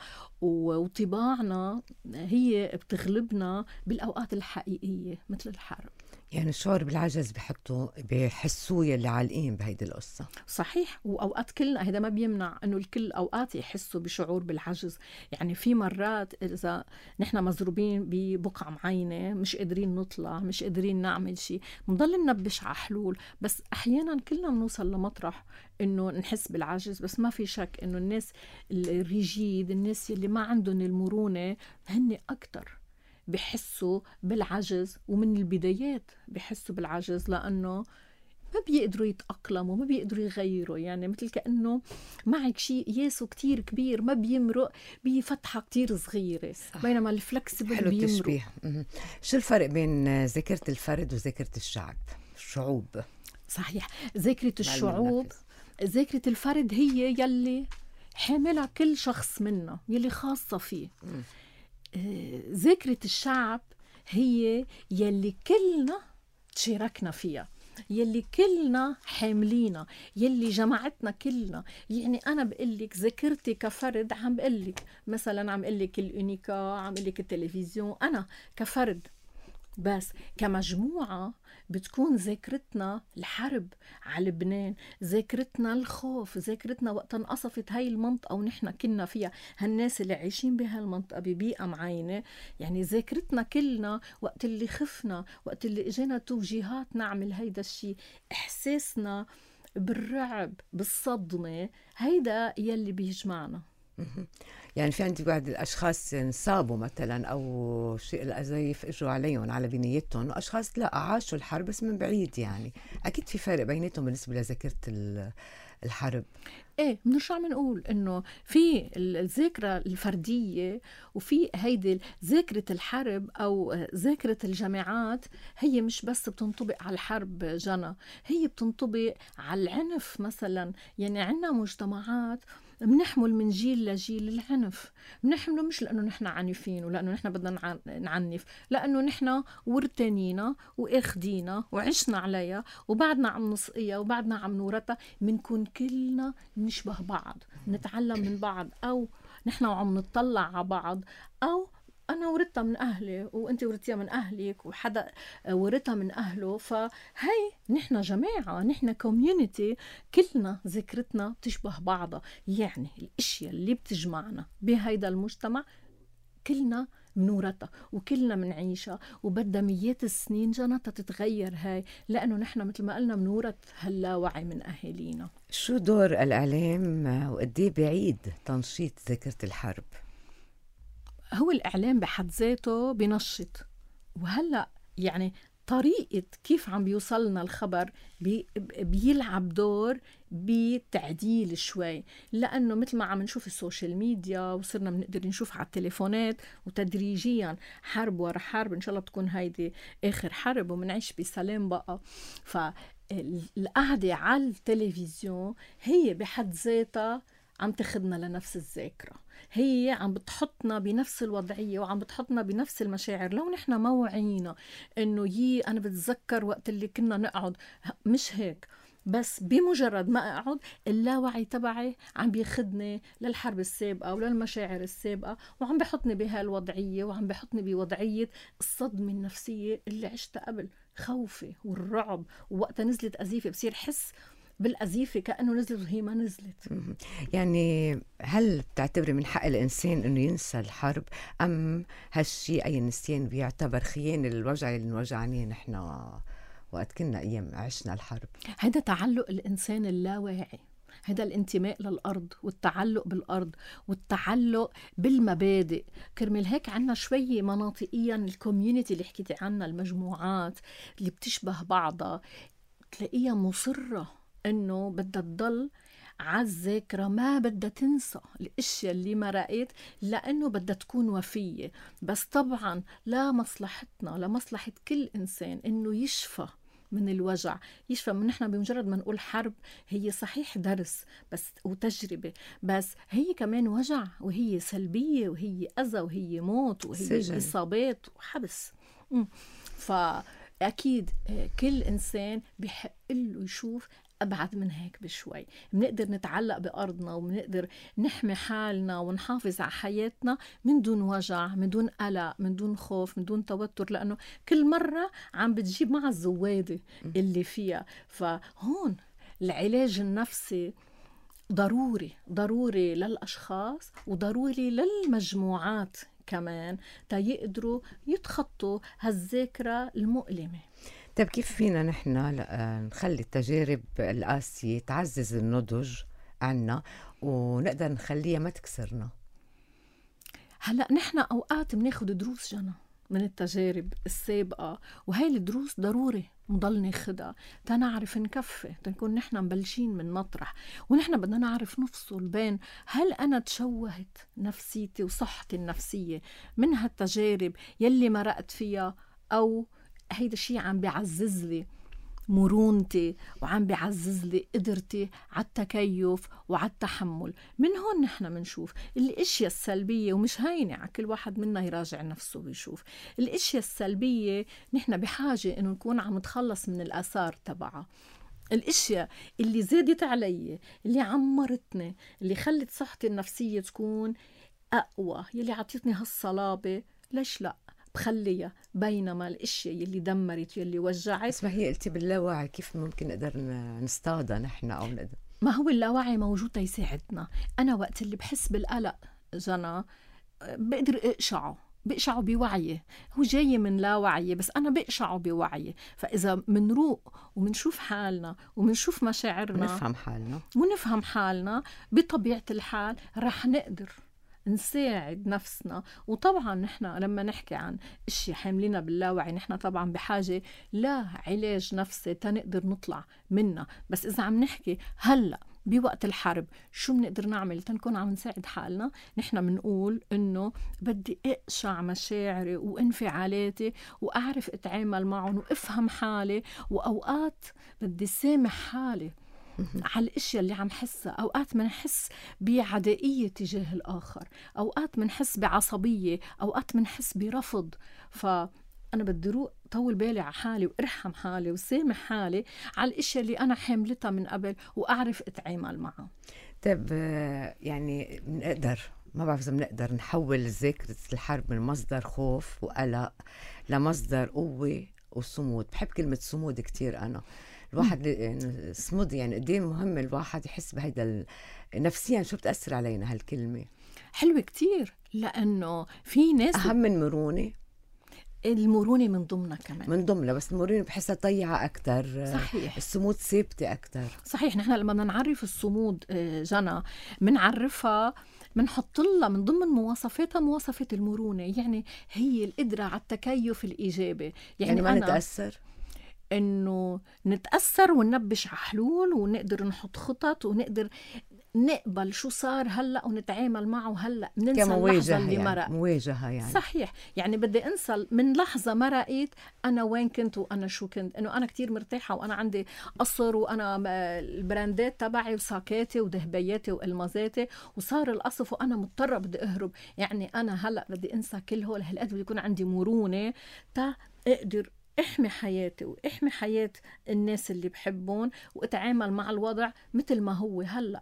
وطباعنا هي بتغلبنا بالأوقات الحقيقية مثل الحرب. يعني الشعور بالعجز بحطوا بحسوه يلي عالقين بهيدي القصة. صحيح، وأوقات كلنا هذا ما بيمنع أنه الكل أوقات يحسوا بشعور بالعجز. يعني في مرات إذا نحن مزروبين ببقعة معينة مش قادرين نطلع، مش قادرين نعمل شيء، بنضل ننبش على حلول. بس أحيانا كلنا بنوصل لمطرح أنه نحس بالعجز. بس ما في شك أنه الناس الريجيد، الناس اللي ما عندهم المرونة، هن أكتر بحسوا بالعجز، ومن البدايات بحسوا بالعجز لأنه ما بيقدروا يتأقلموا، ما بيقدروا يغيروا. يعني مثل كأنه معك شيء ياسو كتير كبير ما بيمرق بفتحة كتير صغيرة. صح. بينما الفلكسبل بيمرق. شو الفرق بين ذاكرة الفرد وذاكرة الشعب الشعوب؟ صحيح، ذاكرة الشعوب، ذاكرة الفرد هي يلي حاملها كل شخص منا، يلي خاصة فيه. م. ذاكرة الشعب هي يلي كلنا تشاركنا فيها، يلي كلنا حاملينا، يلي جمعتنا كلنا. يعني أنا بقلك ذاكرتي كفرد، عم بقلك مثلا عم بقلك الأونيكا، عم بقلك التلفزيون، أنا كفرد. بس كمجموعة بتكون ذاكرتنا الحرب على لبنان، ذاكرتنا الخوف، ذاكرتنا وقت انقصفت هاي المنطقة ونحن كنا فيها، هالناس اللي عايشين بهالمنطقة ببيئة معينة. يعني ذاكرتنا كلنا وقت اللي خفنا، وقت اللي اجينا توجيهات نعمل هيدا الشيء، احساسنا بالرعب بالصدمة، هيدا يلي بيجمعنا. يعني في عندي بعض الأشخاص انصابوا مثلا أو شيء الأزايف إجوا عليهم على بنيتهم، وأشخاص لا عاشوا الحرب بس من بعيد. يعني أكيد في فرق بيناتهم بالنسبة لذاكرة الحرب. ايه، بنرجع بنقول انه في الذاكره الفرديه وفي هيدي ذاكره الحرب او ذاكره الجماعات. هي مش بس بتنطبق على الحرب جنى، هي بتنطبق على العنف مثلا. يعني عندنا مجتمعات بنحمل من جيل لجيل العنف، بنحمله مش لأنه نحن عنيفين ولأنه نحن بدنا نعنف، لأنه نحن ورتانينا وإخدينا وعشنا عليها وبعدنا عم نسقيها وبعدنا عم نورتها. منكون كلنا نشبه بعض، نتعلم من بعض، أو نحن وعم نطلع على بعض، أو أنا ورثتها من أهلي وأنت ورثتيها من أهلك وحدا ورثها من أهله. فهي نحن جماعة، نحن كوميونيتي، كلنا ذاكرتنا تشبه بعضها. يعني الأشياء اللي بتجمعنا بهيدا المجتمع كلنا منورتها وكلنا منعيشها، وبدها ميات السنين جنتها تتغير هاي، لأنه نحن مثل ما قلنا منورة هاللاوعي من أهالينا. شو دور الإعلام وقديه بعيد تنشيط ذاكرة الحرب؟ هو الإعلام بحد ذاته بنشط، وهلأ يعني طريقة كيف عم بيوصلنا الخبر بي بيلعب دور بتعديل شوي، لأنه مثل ما عم نشوف السوشيال ميديا وصرنا بنقدر نشوف على التليفونات، وتدريجيا حرب ورا حرب، إن شاء الله تكون هيدي آخر حرب ومنعيش بسلام بقى. فالقعدة على التلفزيون هي بحد ذاتها عم تاخدنا لنفس الذاكرة، هي عم بتحطنا بنفس الوضعية وعم بتحطنا بنفس المشاعر. لو نحن ما وعينا إنه يي أنا بتذكر وقت اللي كنا نقعد، مش هيك بس، بمجرد ما أقعد اللاوعي تبعي عم بيخدني للحرب السابقة وللمشاعر السابقة، وعم بحطني بهالوضعية، وعم بحطني بوضعية الصدمة النفسية اللي عشتها قبل، خوفي والرعب. ووقتها نزلت أزيفة بصير حس بالأزيفة كأنه نزلت وهي ما نزلت. يعني هل بتعتبري من حق الإنسان إنه ينسى الحرب، أم هالشي أي نسيان بيعتبر خيانة للوجع اللي نوجعناه نحن وقت كنا أيام عشنا الحرب؟ هذا تعلق الإنسان اللاواعي، هذا الانتماء للأرض والتعلق بالأرض والتعلق بالمبادئ. كرمال هيك عنا شوي مناطقيا الكوميونيتي اللي حكيتي عنها، المجموعات اللي بتشبه بعضها، تلاقيها مصرة إنه بدها تضل عالذاكرة، ما بدها تنسى الاشياء اللي مرقت، لأنه بدها تكون وفية. بس طبعا لا مصلحتنا، لمصلحة كل إنسان إنه يشفى من الوجع، يشفى من نحن. بمجرد ما نقول حرب هي صحيح درس بس وتجربة، بس هي كمان وجع، وهي سلبية، وهي أذى، وهي موت، وهي سجن. إصابات وحبس. فأكيد كل إنسان بيحق له يشوف أبعد من هيك بشوي. بنقدر نتعلق بأرضنا، وبنقدر نحمي حالنا ونحافظ على حياتنا من دون وجع، من دون قلق، من دون خوف، من دون توتر، لأنه كل مرة عم بتجيب مع الزوادة اللي فيها. فهون العلاج النفسي ضروري، ضروري للأشخاص وضروري للمجموعات كمان، تا يقدروا يتخطوا هالذاكرة المؤلمة. طيب كيف فينا نحن نخلي التجارب القاسية تعزز النضج عنا ونقدر نخليها ما تكسرنا؟ هلأ نحن أوقات بناخد دروس جنى من التجارب السابقة، وهي الدروس ضروري نضل ناخدها تنعرف نكفي، تنكون نحن مبلشين من مطرح. ونحن بدنا نعرف نفصل بين هل أنا تشوهت نفسيتي وصحتي النفسية من هالتجارب يلي مرقت فيها، أو هيدا الشيء عم بيعزز لي مرونتي وعم بيعزز لي قدرتي على التكيف وعلى التحمل. من هون نحن منشوف الاشياء السلبية، ومش هينة على كل واحد منا يراجع نفسه ويشوف الاشياء السلبية. نحن بحاجة انه نكون عم نتخلص من الآثار تبعها. الاشياء اللي زادت علي، اللي عمرتني، اللي خلت صحتي النفسية تكون اقوى، يلي عطيتني هالصلابة، ليش لا بخليها. بينما الاشياء يلي دمرت يلي وجعت، اسمع هي قلتي باللاوعي، كيف ممكن نقدر نصطادها نحن او نقدر؟ ما هو اللاوعي موجود يساعدنا. انا وقت اللي بحس بالقلق جنى بقدر اقشعه، بقشعه بوعيه، هو جاي من لاوعي بس انا بقشعه بوعيه. فاذا منروق ومنشوف حالنا ومنشوف مشاعرنا ونفهم حالنا ونفهم حالنا بطبيعة الحال، رح نقدر نساعد نفسنا. وطبعا نحن لما نحكي عن اشياء حاملنا باللاوعي، نحن طبعا بحاجة لا علاج نفسي تنقدر نطلع منها. بس اذا عم نحكي هلأ بوقت الحرب شو بنقدر نعمل تنكون عم نساعد حالنا، نحن بنقول انه بدي اقشع مشاعري وانفعالاتي واعرف اتعامل معهم وافهم حالي، واوقات بدي سامح حالي على الاشياء اللي عم حسها. اوقات منحس بعدائية تجاه الاخر، اوقات منحس بعصبية، اوقات منحس برفض. فانا بدي روق طول بالي على حالي وارحم حالي وسامح حالي على الاشياء اللي انا حملتها من قبل واعرف اتعامل معها. طيب يعني بنقدر، ما بعرف اذا بنقدر نحول ذاكرة الحرب من مصدر خوف وقلق لمصدر قوة وصمود. بحب كلمة صمود كتير أنا. الواحد يعني صمود، يعني قد ايه مهم الواحد يحس بهيدا نفسيا. شو بتأثر علينا هالكلمة؟ حلوة كتير، لأنه في ناس أهم من مرونة. المرونة من ضمنها كمان، من ضمنها، بس المرونة بحسها طيعة أكتر. صحيح، الصمود ثابتة أكتر. صحيح. نحن لما بدنا نعرف الصمود جنى بنعرفها، بنحط لها من ضمن مواصفاتها مواصفة المرونة، يعني هي القدرة على التكيف الإيجابي. يعني, يعني ما أنا نتأثر، إنه نتأثر وننبش على حلول ونقدر نحط خطط ونقدر نقبل شو صار هلأ ونتعامل معه هلأ، ننسى اللحظة اللي يعني مرق. مواجهة يعني. صحيح. يعني بدي أنسى من لحظة مرقت أنا وين كنت وأنا شو كنت، إنه أنا كتير مرتاحة وأنا عندي قصر وأنا البراندات تبعي وساكاتي ودهبياتي وألمازاتي، وصار القصف وأنا مضطرة بدي أهرب. يعني أنا هلأ بدي أنسى كل هول، هالقد بدي يكون عندي مرونة تا أقدر احمي حياتي واحمي حياة الناس اللي بحبون واتعامل مع الوضع مثل ما هو هلأ.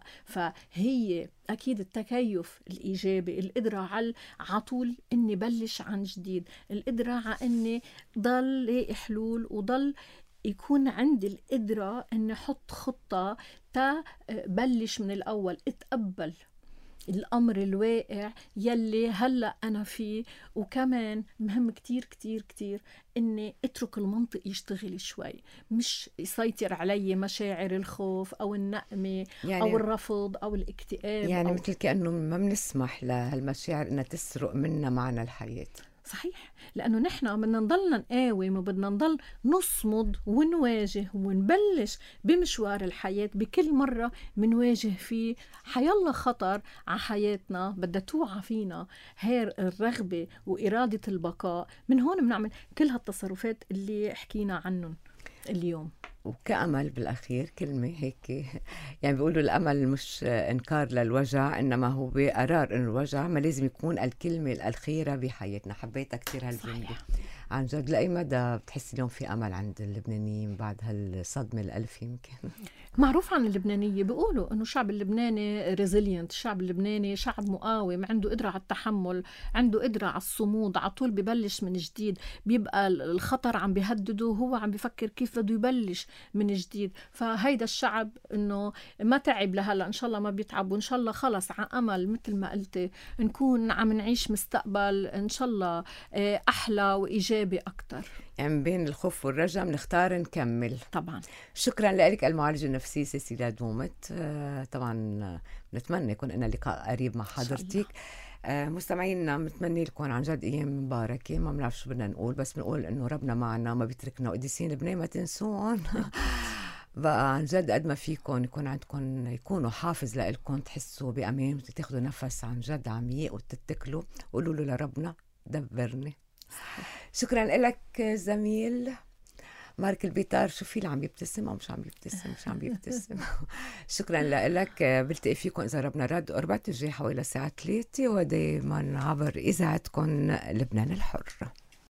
فهي أكيد التكيف الإيجابي، القدرة على عطول إني بلش عن جديد، القدرة على إني ضل لاقي حلول وضل يكون عندي القدرة إني حط خطة تا بلش من الأول، اتقبل الأمر الواقع يلي هلأ أنا فيه. وكمان مهم كتير كتير كتير إني اترك المنطق يشتغل شوي، مش يسيطر علي مشاعر الخوف أو النقمة يعني أو الرفض أو الاكتئاب. يعني أو مثل كأنه ما بنسمح لهالمشاعر إنها تسرق منا معنى الحياة. صحيح. لأنه نحن بدنا نضلنا نقاوم وبدنا نضل نصمد ونواجه ونبلش بمشوار الحياة. بكل مرة منواجه فيه حيالله خطر على حياتنا بدها توعى فينا هير الرغبة وإرادة البقاء. من هون بنعمل كل هالتصرفات اللي حكينا عنهم اليوم. وكأمل بالأخير كلمة هيك، يعني بيقولوا الأمل مش إنكار للوجع، إنما هو بقرار إنه الوجع ما لازم يكون الكلمة الأخيرة بحياتنا. حبيتها كتير هالجملة عن جد. لأي مدى بتحس اليوم في أمل عند اللبنانيين بعد هالصدمة الألف؟ يمكن معروف عن اللبنانية بيقولوا إنه الشعب اللبناني ريزيلينت، الشعب اللبناني شعب مقاوم، عنده قدرة على التحمل، عنده قدرة على الصمود، على طول ببلش من جديد. بيبقى الخطر عم بيهدده وهو عم بيفكر كيف بده يبلش من جديد. فهيدا الشعب إنه ما تعب لهلا، إن شاء الله ما بيتعب، وإن شاء الله خلص على أمل مثل ما قلت نكون عم نعيش مستقبل إن شاء الله أحلى وإيجابي أكتر. يعني بين الخوف والرجاء بنختار نكمل. طبعا. شكرا لك المعالجة النفسية سيسيليا دومت. آه طبعا نتمنى يكون لنا لقاء قريب مع حضرتك. آه مستمعينا بنتمنى لكم عن جد ايام مباركه. ما بنعرف شو بدنا نقول، بس بنقول انه ربنا معنا ما بيتركنا، قديسين لبنان ما تنسون. بقى عن جد قد ما فيكم يكون عندكم يكونوا حافز لإلكم، تحسوا بأمان وتاخذوا نفس عن جد عميق وتتكلوا وقولوا له لربنا دبرني. شكرا لك زميل مارك البيطار. شو في اللي عم يبتسم او مش عم يبتسم؟ مش عم يبتسم. شكرا لك. بلتقي فيكم اذا ربنا رد قربت الجاي حوالي الساعه ثلاثة ودائما عبر اذاعتكم لبنان الحر.